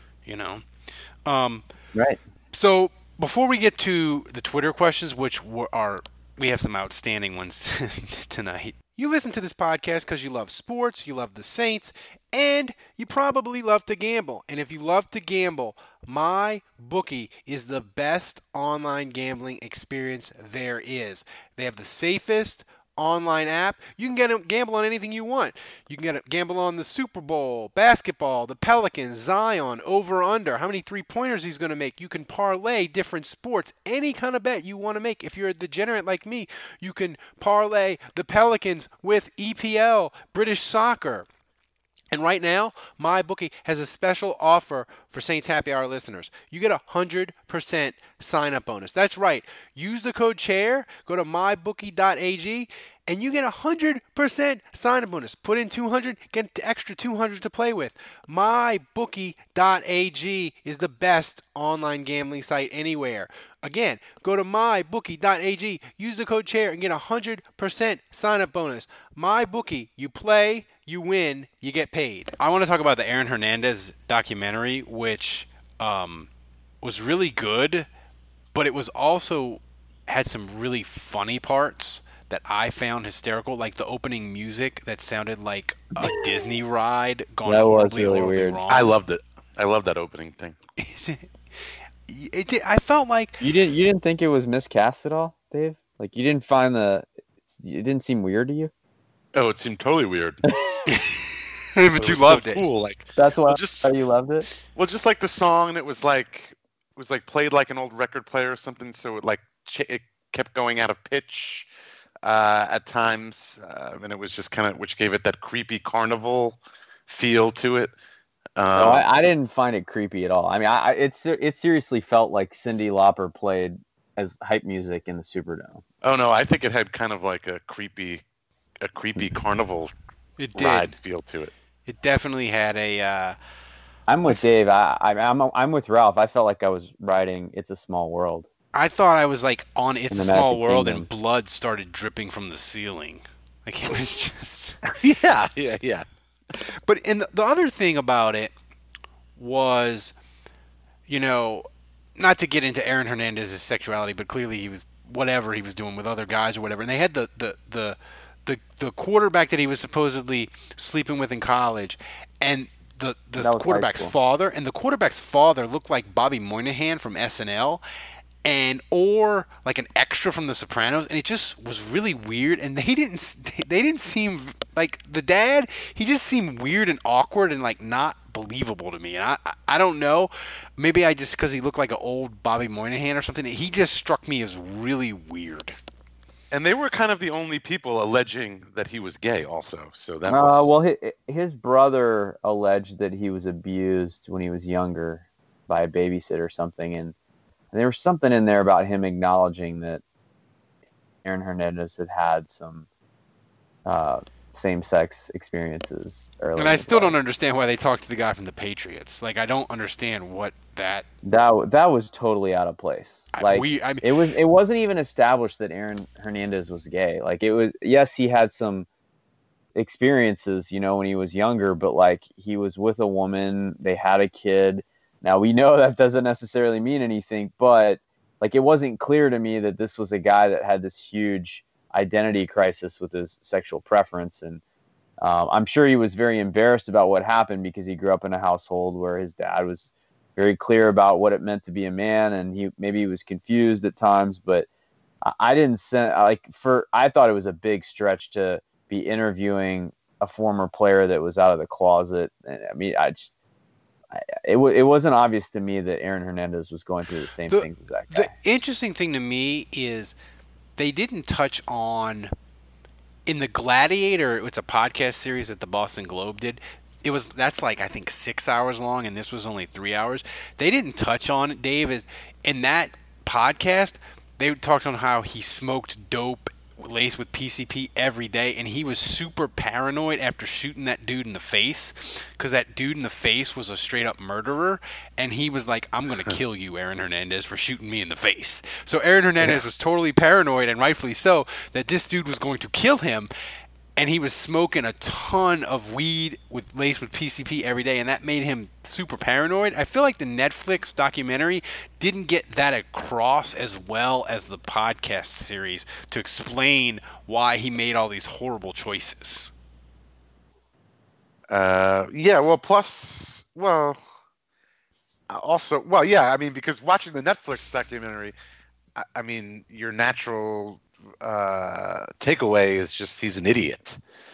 Right. So before we get to the Twitter questions, which we have some outstanding ones tonight. You listen to this podcast because you love sports, you love the Saints, and you probably love to gamble. And if you love to gamble, MyBookie is the best online gambling experience there is. They have the safest online app. You can gamble on anything you want. You can gamble on the Super Bowl, basketball, the Pelicans, Zion, over under, how many three-pointers he's going to make. You can parlay different sports, any kind of bet you want to make. If you're a degenerate like me, you can parlay the Pelicans with EPL, British soccer. And right now, MyBookie has a special offer for Saints Happy Hour listeners. You get a 100% sign-up bonus. That's right. Use the code CHAIR, go to mybookie.ag, and you get a 100% sign-up bonus. Put in $200, get the extra $200 to play with. mybookie.ag is the best online gambling site anywhere. Again, go to mybookie.ag, use the code CHAIR, and get a 100% sign-up bonus. MyBookie, you play, you win, you get paid. I want to talk about the Aaron Hernandez documentary, which was really good, but it was also had some really funny parts that I found hysterical, like the opening music that sounded like a Disney ride gone horribly weird. Wrong. I loved it. I love that opening thing. I felt like you didn't think it was miscast at all, Dave? Like you didn't find it didn't seem weird to you? Oh, it seemed totally weird. But you loved it. Cool, like that's why you loved it. Well, just like the song, it was like played like an old record player or something. So it kept going out of pitch at times, and it was just kind of which gave it that creepy carnival feel to it. I didn't find it creepy at all. I mean, it seriously felt like Cyndi Lauper played as hype music in the Superdome. Oh no, I think it had kind of like a creepy carnival ride feel to it. It definitely had a. I'm with Dave. I'm with Ralph. I felt like I was writing It's a Small World. I thought I was like on It's a Small Magic World Kingdom. and blood started dripping from the ceiling. Like it was just. Yeah. But the other thing about it was, not to get into Aaron Hernandez's sexuality, but clearly he was whatever he was doing with other guys or whatever. And they had the quarterback that he was supposedly sleeping with in college, and the quarterback's father, and the quarterback's father looked like Bobby Moynihan from SNL. Or like an extra from The Sopranos, and it just was really weird. And they didn't seem like the dad. He just seemed weird and awkward and like not believable to me. And I don't know, maybe I just because he looked like an old Bobby Moynihan or something. He just struck me as really weird. And they were kind of the only people alleging that he was gay, also. So that was well, his brother alleged that he was abused when he was younger by a babysitter or something, and there was something in there about him acknowledging that Aaron Hernandez had some same-sex experiences earlier. And I still don't understand why they talked to the guy from the Patriots. Like, I don't understand what that was totally out of place. Like, it wasn't even established that Aaron Hernandez was gay. Like, it was, yes, he had some experiences, when he was younger, but like he was with a woman, they had a kid. Now, we know that doesn't necessarily mean anything, but like it wasn't clear to me that this was a guy that had this huge identity crisis with his sexual preference. And I'm sure he was very embarrassed about what happened because he grew up in a household where his dad was very clear about what it meant to be a man, and he was confused at times. But I thought it was a big stretch to be interviewing a former player that was out of the closet. And I mean, it wasn't obvious to me that Aaron Hernandez was going through the same things as that guy. The interesting thing to me is they didn't touch on in the Gladiator. It's a podcast series that the Boston Globe did. That's like I think 6 hours long, and this was only 3 hours. They didn't touch on it, Dave. In that podcast, they talked on how he smoked dope laced with PCP every day, and he was super paranoid after shooting that dude in the face, because that dude in the face was a straight up murderer, and he was like, I'm gonna kill you, Aaron Hernandez, for shooting me in the face. So Aaron Hernandez was totally paranoid, and rightfully so, that this dude was going to kill him. And he was smoking a ton of weed laced with PCP every day, and that made him super paranoid. I feel like the Netflix documentary didn't get that across as well as the podcast series to explain why he made all these horrible choices. I mean, because watching the Netflix documentary, I mean, your natural takeaway is just he's an idiot.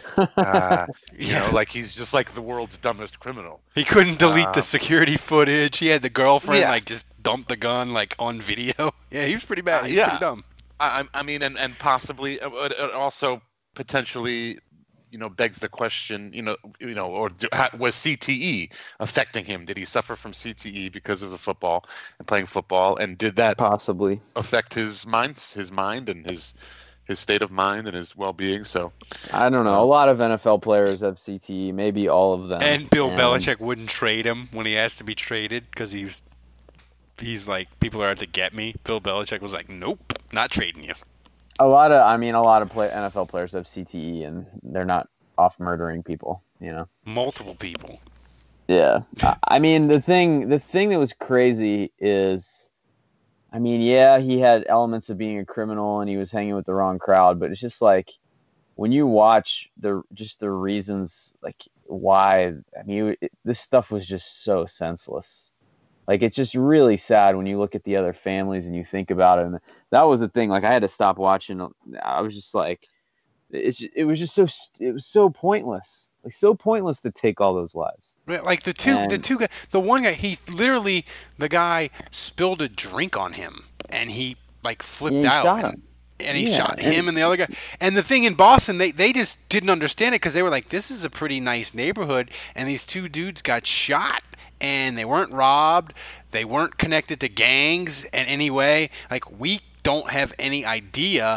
Like he's just like the world's dumbest criminal. He couldn't delete the security footage. He had the girlfriend just dump the gun like on video. Yeah, he was pretty bad. He was pretty dumb. I mean, and possibly it also potentially, begs the question, was CTE affecting him? Did he suffer from CTE because of the football and playing football? And did that possibly affect his mind and his state of mind and his well-being? So I don't know. A lot of NFL players have CTE, maybe all of them. And Bill Belichick wouldn't trade him when he asked to be traded because he's like, people are out to get me. Bill Belichick was like, nope, not trading you. A lot of NFL players have CTE, and they're not off murdering people, Multiple people. Yeah. I mean, the thing that was crazy is, I mean, yeah, he had elements of being a criminal and he was hanging with the wrong crowd, but it's just like when you watch the reasons, like why, I mean, this stuff was just so senseless. Like, it's just really sad when you look at the other families and you think about it. And that was the thing. Like, I had to stop watching. I was just like, it was so pointless. Like, so pointless to take all those lives. Like the one guy, the guy spilled a drink on him and he like flipped out. And he shot him and the other guy. And the thing in Boston, they just didn't understand it because they were like, this is a pretty nice neighborhood. And these two dudes got shot. And they weren't robbed. They weren't connected to gangs in any way. Like, we don't have any idea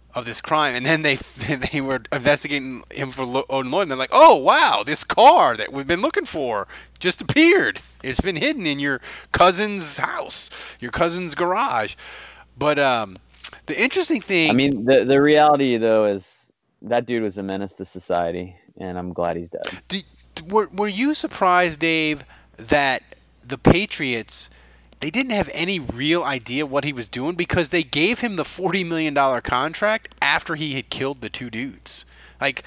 of this crime, and then they were investigating him for Odin Lloyd, and they're like, oh wow, this car that we've been looking for just appeared. It's been hidden in your cousin's house, your cousin's garage. But the interesting thing, I mean, the reality though is that dude was a menace to society, and I'm glad he's dead. Were you surprised, Dave, that the Patriots, they didn't have any real idea what he was doing because they gave him the $40 million contract after he had killed the two dudes? Like,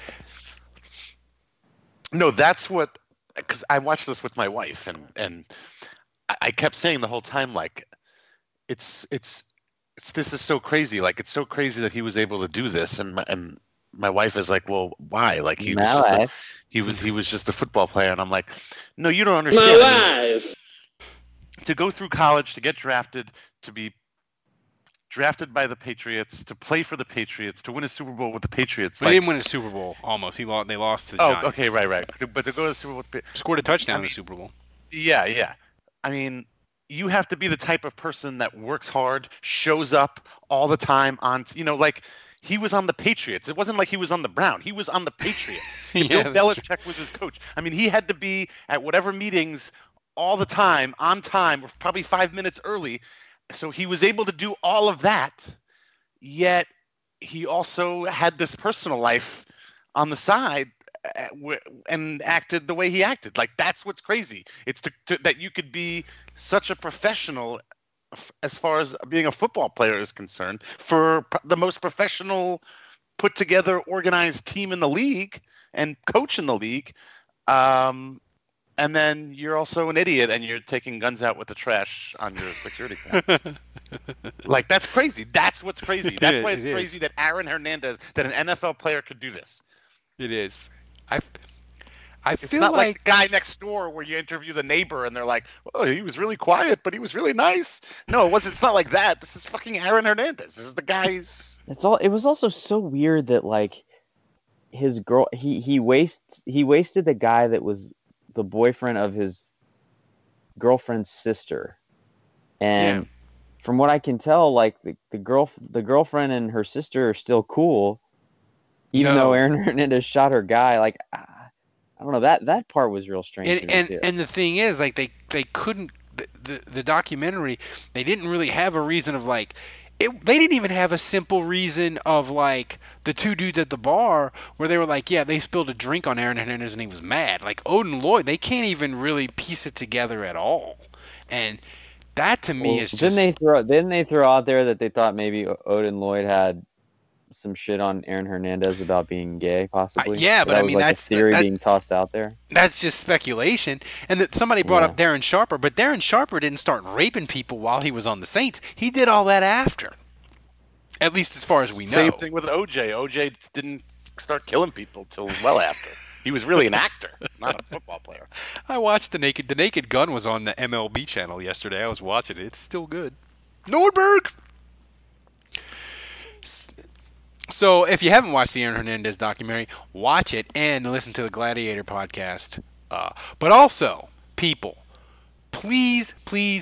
no, that's what, because I watched this with my wife, and I kept saying the whole time, like, it's this is so crazy. Like, it's so crazy that he was able to do this, and my wife is like, well, why? Like, he was just a football player, and I'm like, no, you don't understand. My wife. To go through college, to get drafted, to be drafted by the Patriots, to play for the Patriots, to win a Super Bowl with the Patriots. They didn't win a Super Bowl, almost. They lost to the Giants. Oh, okay, right. But to go to the Super Bowl... Scored a touchdown in the Super Bowl. Yeah. I mean, you have to be the type of person that works hard, shows up all the time on... like, he was on the Patriots. It wasn't like he was on the Browns. He was on the Patriots. Yeah, Bill Belichick was his coach. I mean, he had to be at whatever meetings all the time, on time, probably 5 minutes early. So he was able to do all of that, yet he also had this personal life on the side and acted the way he acted. Like, that's what's crazy. It's that you could be such a professional as far as being a football player is concerned for the most professional, put together, organized team in the league and coach in the league. And then you're also an idiot and you're taking guns out with the trash on your security cameras. Like, that's crazy. That's what's crazy. That's why it's crazy that Aaron Hernandez, that an NFL player could do this. It is. It's not like the guy next door where you interview the neighbor and they're like, oh, he was really quiet, but he was really nice. No, it's not like that. This is fucking Aaron Hernandez. This is the guy's... It was also so weird that, like, his girl, he wasted the guy that was the boyfriend of his girlfriend's sister, and from what I can tell, like the girlfriend and her sister are still cool, even though Aaron Hernandez shot her guy. Like, I don't know, that part was real strange. And the thing is, like, they couldn't the documentary, they didn't really have a reason of, like, they didn't even have a simple reason of, like, the two dudes at the bar where they were like, yeah, they spilled a drink on Aaron Hernandez and he was mad. Like, Odin Lloyd, they can't even really piece it together at all. And that to me is just... Didn't they throw out there that they thought maybe Odin Lloyd had some shit on Aaron Hernandez about being gay, possibly? But I mean, that's a theory being tossed out there. That's just speculation. And that somebody brought up Darren Sharper, but Darren Sharper didn't start raping people while he was on the Saints. He did all that after. At least as far as we know. Same thing with OJ. OJ didn't start killing people till well after. He was really an actor, not a football player. I watched The Naked Gun was on the MLB channel yesterday. I was watching it. It's still good. Nordberg! So if you haven't watched the Aaron Hernandez documentary, watch it and listen to the Gladiator podcast. But also, people, please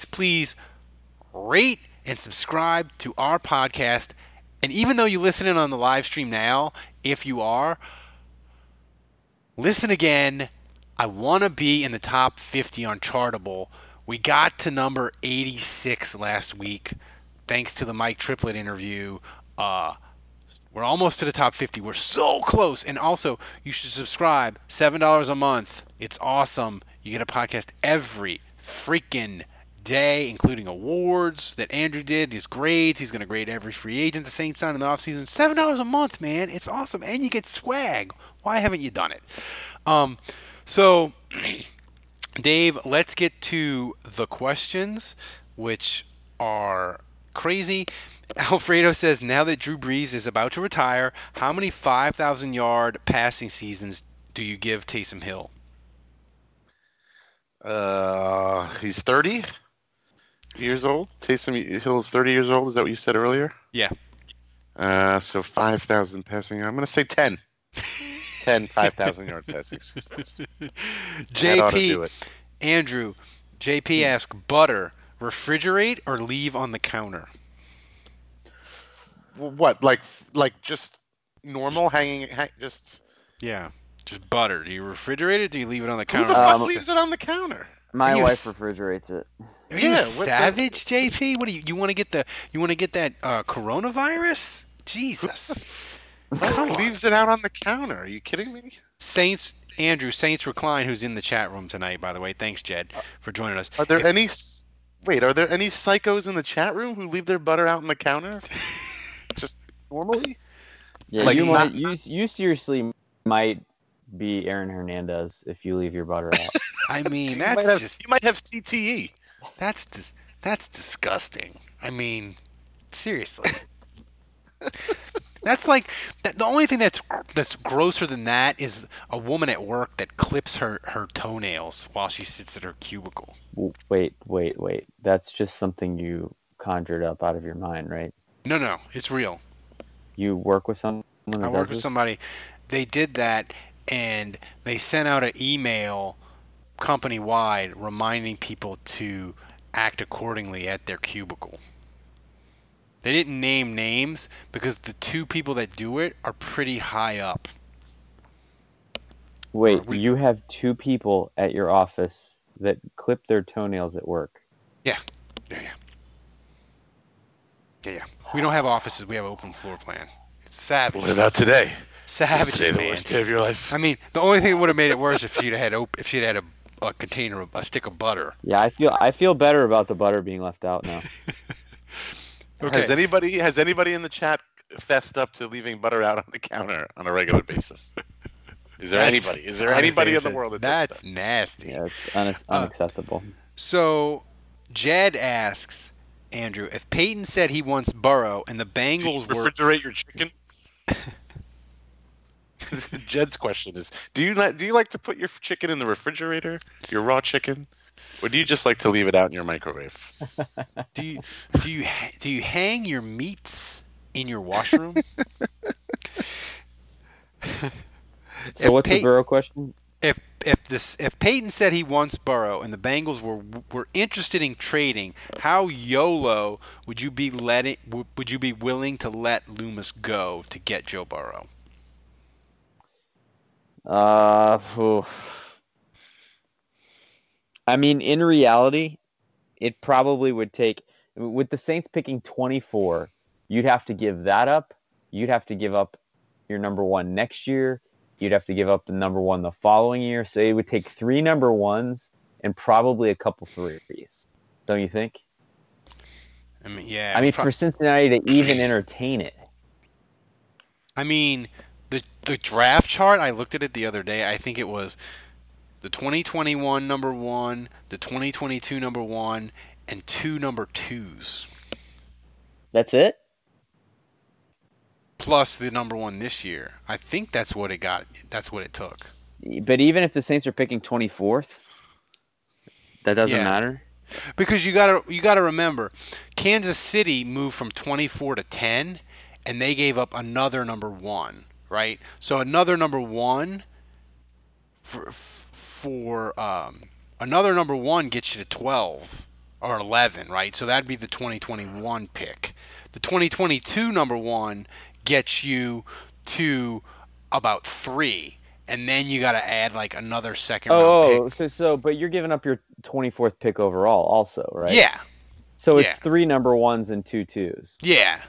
rate and subscribe to our podcast. And even though you listen in on the live stream now, if you are, listen again. I want to be in the top 50 on Chartable. We got to number 86 last week, thanks to the Mike Triplett interview. We're almost to the top 50. We're so close. And also, you should subscribe. $7 a month. It's awesome. You get a podcast every freaking day, including awards that Andrew did, his grades. He's going to grade every free agent the Saints sign in the offseason. $7 a month, man. It's awesome. And you get swag. Why haven't you done it? So, Dave, let's get to the questions, which are crazy. Alfredo says, now that Drew Brees is about to retire, how many 5,000-yard passing seasons do you give Taysom Hill? He's 30 years old. Taysom Hill is 30 years old. Is that what you said earlier? Yeah. So 5,000 passing. I'm going to say 10. 10 5,000-yard passing seasons. JP, Andrew, JP asks, butter, refrigerate or leave on the counter? What, like just normal just? Yeah, just butter. Do you refrigerate it? Do you leave it on the Who counter? the fuck leaves it on the counter? My you wife refrigerates it. Are you a savage, JP? What do you want to get that coronavirus? Jesus. Who leaves it out on the counter? Are you kidding me? Saints Recline, who's in the chat room tonight, by the way. Thanks, Jed, for joining us. Are there any psychos in the chat room who leave their butter out on the counter? Just normally? Yeah, Like you seriously might be Aaron Hernandez if you leave your butter out. I mean, you might have CTE. That's disgusting. I mean, seriously. That's like the only thing that's grosser than that is a woman at work that clips her toenails while she sits at her cubicle. Wait. That's just something you conjured up out of your mind, right? No, it's real. You work with someone that I work with somebody. They did that, and they sent out an email company-wide reminding people to act accordingly at their cubicle. They didn't name names because the two people that do it are pretty high up. Wait, you have two people at your office that clip their toenails at work? Yeah. We don't have offices. We have open floor plan. It's savage. What about today? Savage, today, man. the worst day of your life. I mean, the only thing that would have made it worse if she'd had a container, a stick of butter. Yeah, I feel better about the butter being left out now. Okay. Has anybody in the chat fessed up to leaving butter out on the counter on a regular basis? Is there anybody? Is there anybody in the world that's nasty? Yeah, it's unacceptable. So, Jed asks Andrew if Peyton said he wants Burrow and the Bengals were refrigerate your chicken. Jed's question is: Do you like to put your chicken in the refrigerator, your raw chicken, or do you just like to leave it out in your microwave? Do you hang your meats in your washroom? So what's the Burrow question? If Peyton said he wants Burrow and the Bengals were interested in trading, how YOLO would you be willing to let Loomis go to get Joe Burrow? I mean, in reality, it probably would take, with the Saints picking 24, you'd have to give that up. You'd have to give up your number one next year. You'd have to give up the number one the following year. So it would take 3 number ones and probably a couple threes. Don't you think? I mean, yeah. I mean, for Cincinnati to even entertain it. I mean, the draft chart, I looked at it the other day. I think it was the 2021 number one, the 2022 number one, and 2 number 2s. That's it? Plus the number one this year. I think that's what it got. That's what it took. But even if the Saints are picking 24th, that doesn't matter? Because you gotta remember, Kansas City moved from 24 to 10, and they gave up another number one, right? So another number one for another number one gets you to 12 or 11, right? So that'd be the 2021 pick. The 2022 number one gets you to about 3, and then you got to add like another second round pick. But you're giving up your 24th pick overall also, right? Yeah. So it's 3 number ones and 2 2s. Yeah.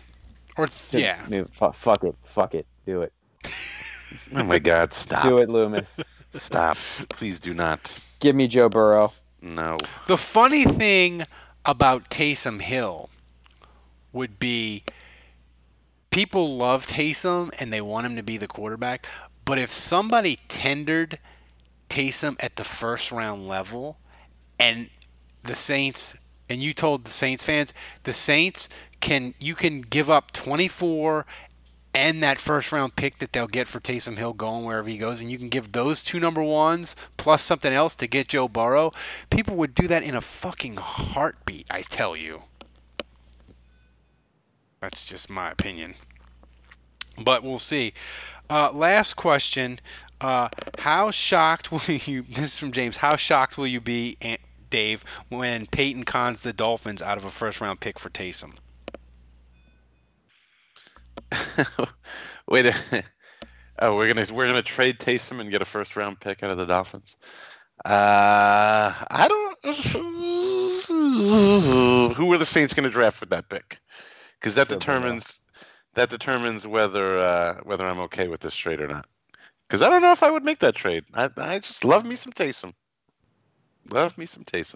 Fuck it. Do it. Oh my God! Stop. Do it, Loomis. Stop. Please do not. Give me Joe Burrow. No. The funny thing about Taysom Hill would be people love Taysom and they want him to be the quarterback, but if somebody tendered Taysom at the first round level and the Saints, and you told the Saints fans, the Saints you can give up 24 and that first round pick that they'll get for Taysom Hill going wherever he goes, and you can give those 2 number ones plus something else to get Joe Burrow, people would do that in a fucking heartbeat, I tell you. That's just my opinion. But we'll see. Last question. How shocked will you, this is from James, how shocked will you be, Dave, when Peyton cons the Dolphins out of a first round pick for Taysom? Wait. Oh, we're gonna trade Taysom and get a first round pick out of the Dolphins. I don't. Who are the Saints going to draft with that pick? Because that determines whether I'm okay with this trade or not. Because I don't know if I would make that trade. I just love me some Taysom. Love me some Taysom.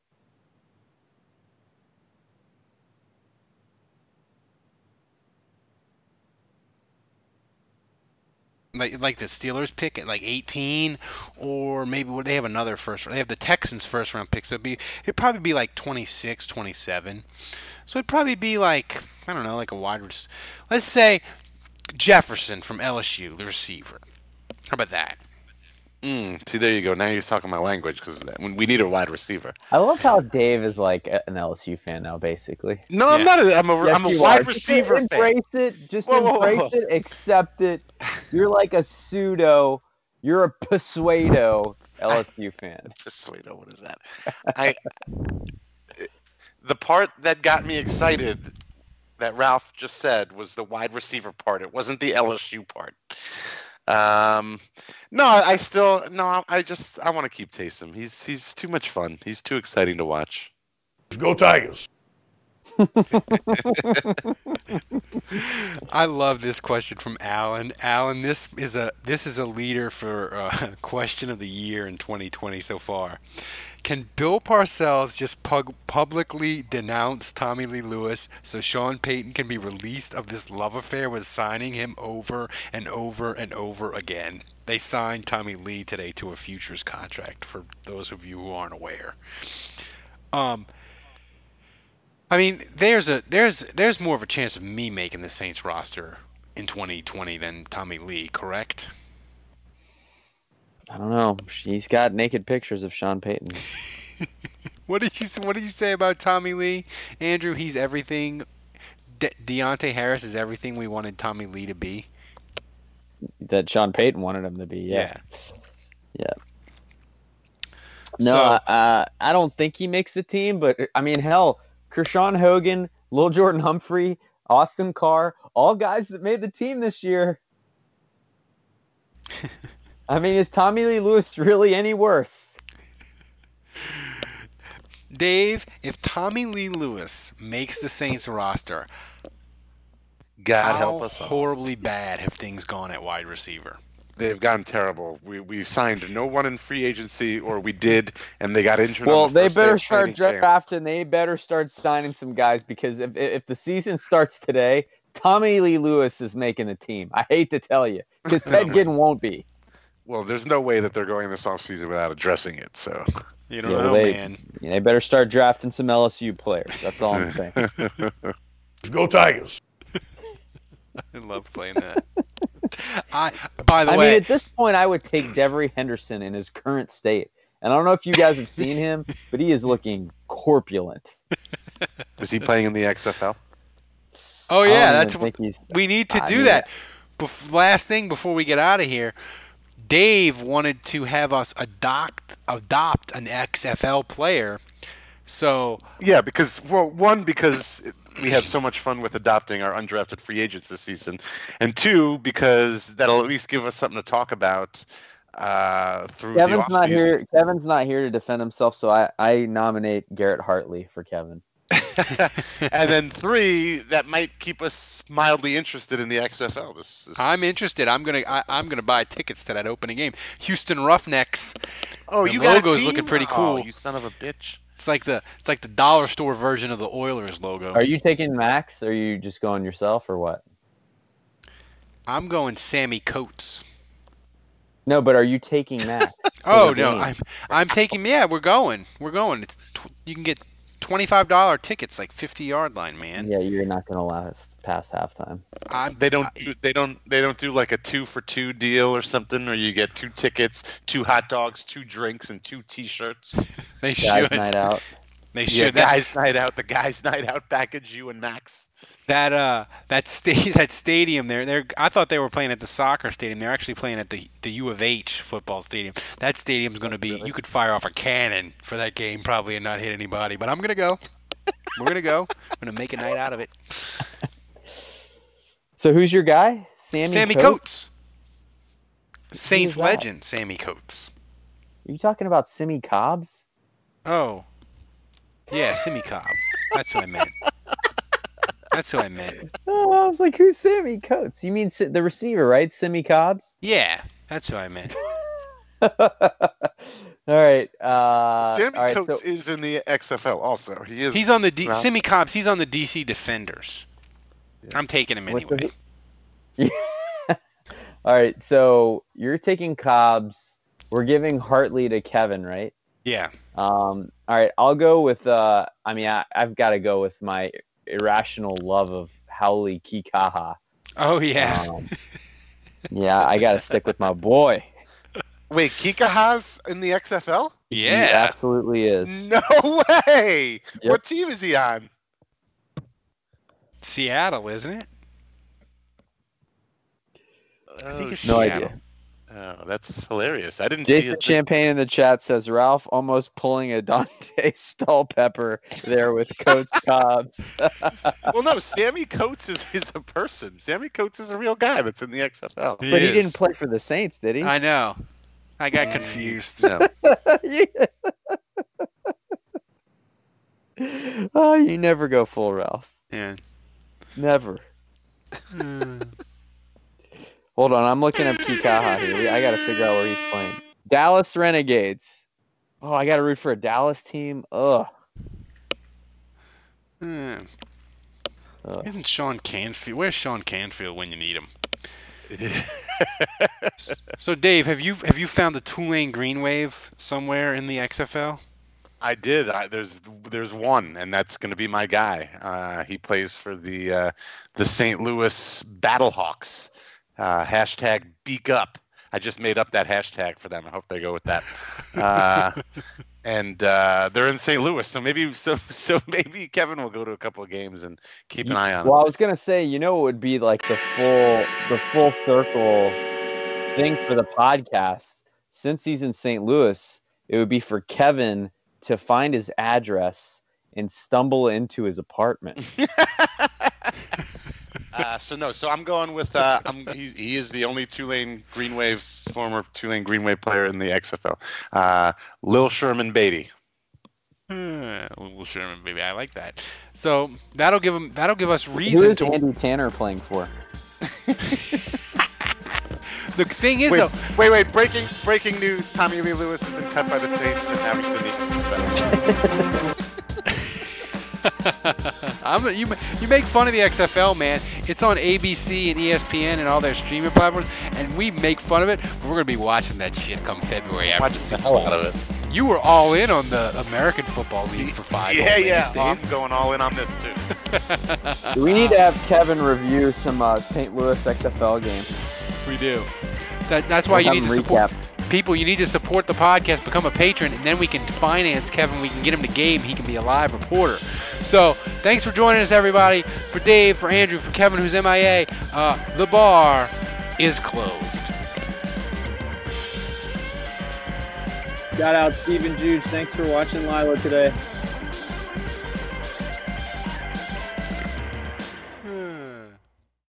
Like the Steelers pick at like 18, or maybe they have another first. They have the Texans first round pick, so it'd probably be like 26, 27. So it'd probably be like, I don't know, like a let's say Jefferson from LSU, the receiver. How about that? See, there you go. Now you're talking my language because we need a wide receiver. I love how Dave is like an LSU fan now, basically. No, I'm not. I'm a wide receiver fan. Embrace it. Just embrace it. Accept it. You're like a you're a Pasuedo LSU fan. Pasuedo, what is that? The part that got me excited that Ralph just said was the wide receiver part. It wasn't the LSU part. I want to keep Taysom. He's too much fun. He's too exciting to watch. Go Tigers. I love this question from Alan. Alan, this is a leader for question of the year in 2020 so far. Can Bill Parcells just publicly denounce Tommy Lee Lewis so Sean Payton can be released of this love affair with signing him over and over and over again? They signed Tommy Lee today to a futures contract, for those of you who aren't aware. I mean, there's more of a chance of me making the Saints roster in 2020 than Tommy Lee, correct? I don't know. He's got naked pictures of Sean Payton. What did you say about Tommy Lee, Andrew? He's everything. Deontay Harris is everything we wanted Tommy Lee to be. That Sean Payton wanted him to be. Yeah. No, So, I don't think he makes the team, but I mean, hell, Kershawn Hogan, Lil Jordan Humphrey, Austin Carr, all guys that made the team this year. I mean, is Tommy Lee Lewis really any worse? Dave, if Tommy Lee Lewis makes the Saints roster, God help us how all. horribly bad have things gone at wide receiver? They've gone terrible. We signed no one in free agency, or we did, and they got injured. Well, on the they first day better of start training camp. drafting. They better start signing some guys, because if the season starts today, Tommy Lee Lewis is making the team. I hate to tell you, because Ted Ginn won't be. Well, there's no way that they're going this offseason without addressing it. So You don't know, man. They better start drafting some LSU players. That's all I'm saying. Go Tigers. I love playing that. By the I way, mean, at this point, I would take Devery Henderson in his current state. And I don't know if you guys have seen him, but he is looking corpulent. is he playing in the XFL? oh I yeah, don't that's even think he's. we need to I do mean, that. Last thing before we get out of here, Dave wanted to have us adopt an XFL player. So Yeah, because we had so much fun with adopting our undrafted free agents this season, and two, because that'll at least give us something to talk about through the Kevin's not offseason. here. Kevin's not here to defend himself, so I nominate Garrett Hartley for Kevin. And then three, that might keep us mildly interested in the XFL. I'm interested. I'm gonna buy tickets to that opening game. Houston Roughnecks. Oh, the you got a logo's team? looking pretty Oh, cool. you son of a bitch. It's like the dollar store version of the Oilers logo. Are you taking Max? Or are you just going yourself, or what? I'm going Sammy Coates. No, but are you taking Max? Oh no, I'm taking. Yeah, we're going. It's you can get $25 tickets, like 50-yard line, man. Yeah, you're not going to last past halftime. They don't do like a 2-for-2 deal or something, or you get 2 tickets, 2 hot dogs, 2 drinks, and 2 T-shirts. They Guys should. night out. They Yeah, should. guys night out. The guys night out package. You and Max. That stadium there. I thought they were playing at the soccer stadium. They're actually playing at the U of H football stadium. That stadium's going to be. You could fire off a cannon for that game probably and not hit anybody. But I'm going to go. We're going to go. I'm going to make a night out of it. So who's your guy? Sammy Coates. Saints legend, Sammy Coates. Are you talking about Simi Cobbs? Oh. Yeah, Simi Cobb. That's what I meant. Oh, I was like, who's Sammy Coates? You mean the receiver, right? Simi Cobbs? Yeah, that's what I meant. All right. Sammy Coates is in the XFL also. He's on the Simi Cobbs. He's on the DC Defenders. Yeah. I'm taking him anyway. All right. So you're taking Cobbs. We're giving Hartley to Kevin, right? Yeah. All right. I'll go with. I've got to go with my irrational love of Haole Kikaha. Oh yeah. Yeah, I got to stick with my boy. Wait, Kikaha's in the XFL? Yeah. He absolutely is. No way! Yep. What team is he on? Seattle, isn't it? I think it's no Seattle. Idea. Oh, that's hilarious. I didn't Jason Champagne in the chat says, Ralph almost pulling a Dante Stahlpepper there with Coates Cobbs. Well, no, Sammy Coates is a person. Sammy Coates is a real guy that's in the XFL. But he didn't play for the Saints, did he? I know. I got confused. No. Oh, you never go full Ralph. Yeah. Never. Hold on, I'm looking up Kikaha here. I got to figure out where he's playing. Dallas Renegades. Oh, I got to root for a Dallas team. Ugh. Isn't Sean Canfield? Where's Sean Canfield when you need him? So, Dave, have you found the Tulane Green Wave somewhere in the XFL? I did. There's one, and that's going to be my guy. He plays for the St. Louis Battlehawks. Hashtag Beak Up. I just made up that hashtag for them. I hope they go with that. And they're in St. Louis, so maybe Kevin will go to a couple of games and keep an eye on Well, him. I was gonna say, it would be like the full circle thing for the podcast. Since he's in St. Louis, it would be for Kevin to find his address and stumble into his apartment. So I'm going with he is the only former Tulane Green Wave player in the XFL. Lil Sherman Beatty. Lil Sherman Beatty, I like that. So that'll give us reason Who is to. Andy Tanner playing for? The thing is, wait! Breaking news: Tommy Lee Lewis has been cut by the Saints, and now he's in the. You make fun of the XFL, man. It's on ABC and ESPN and all their streaming platforms, and we make fun of it. But we're gonna be watching that shit come February after Watch the hell out of it. You were all in on the American Football League for 5 minutes, Dave. I'm going all in on this too. We need to have Kevin review some St. Louis XFL games. We do. That's why you need to support people. You need to support the podcast, become a patron, and then we can finance Kevin. We can get him the game. He can be a live reporter. So thanks for joining us, everybody. For Dave, for Andrew, for Kevin, who's MIA, the bar is closed. Shout out Stephen Juge. Thanks for watching Lilo today.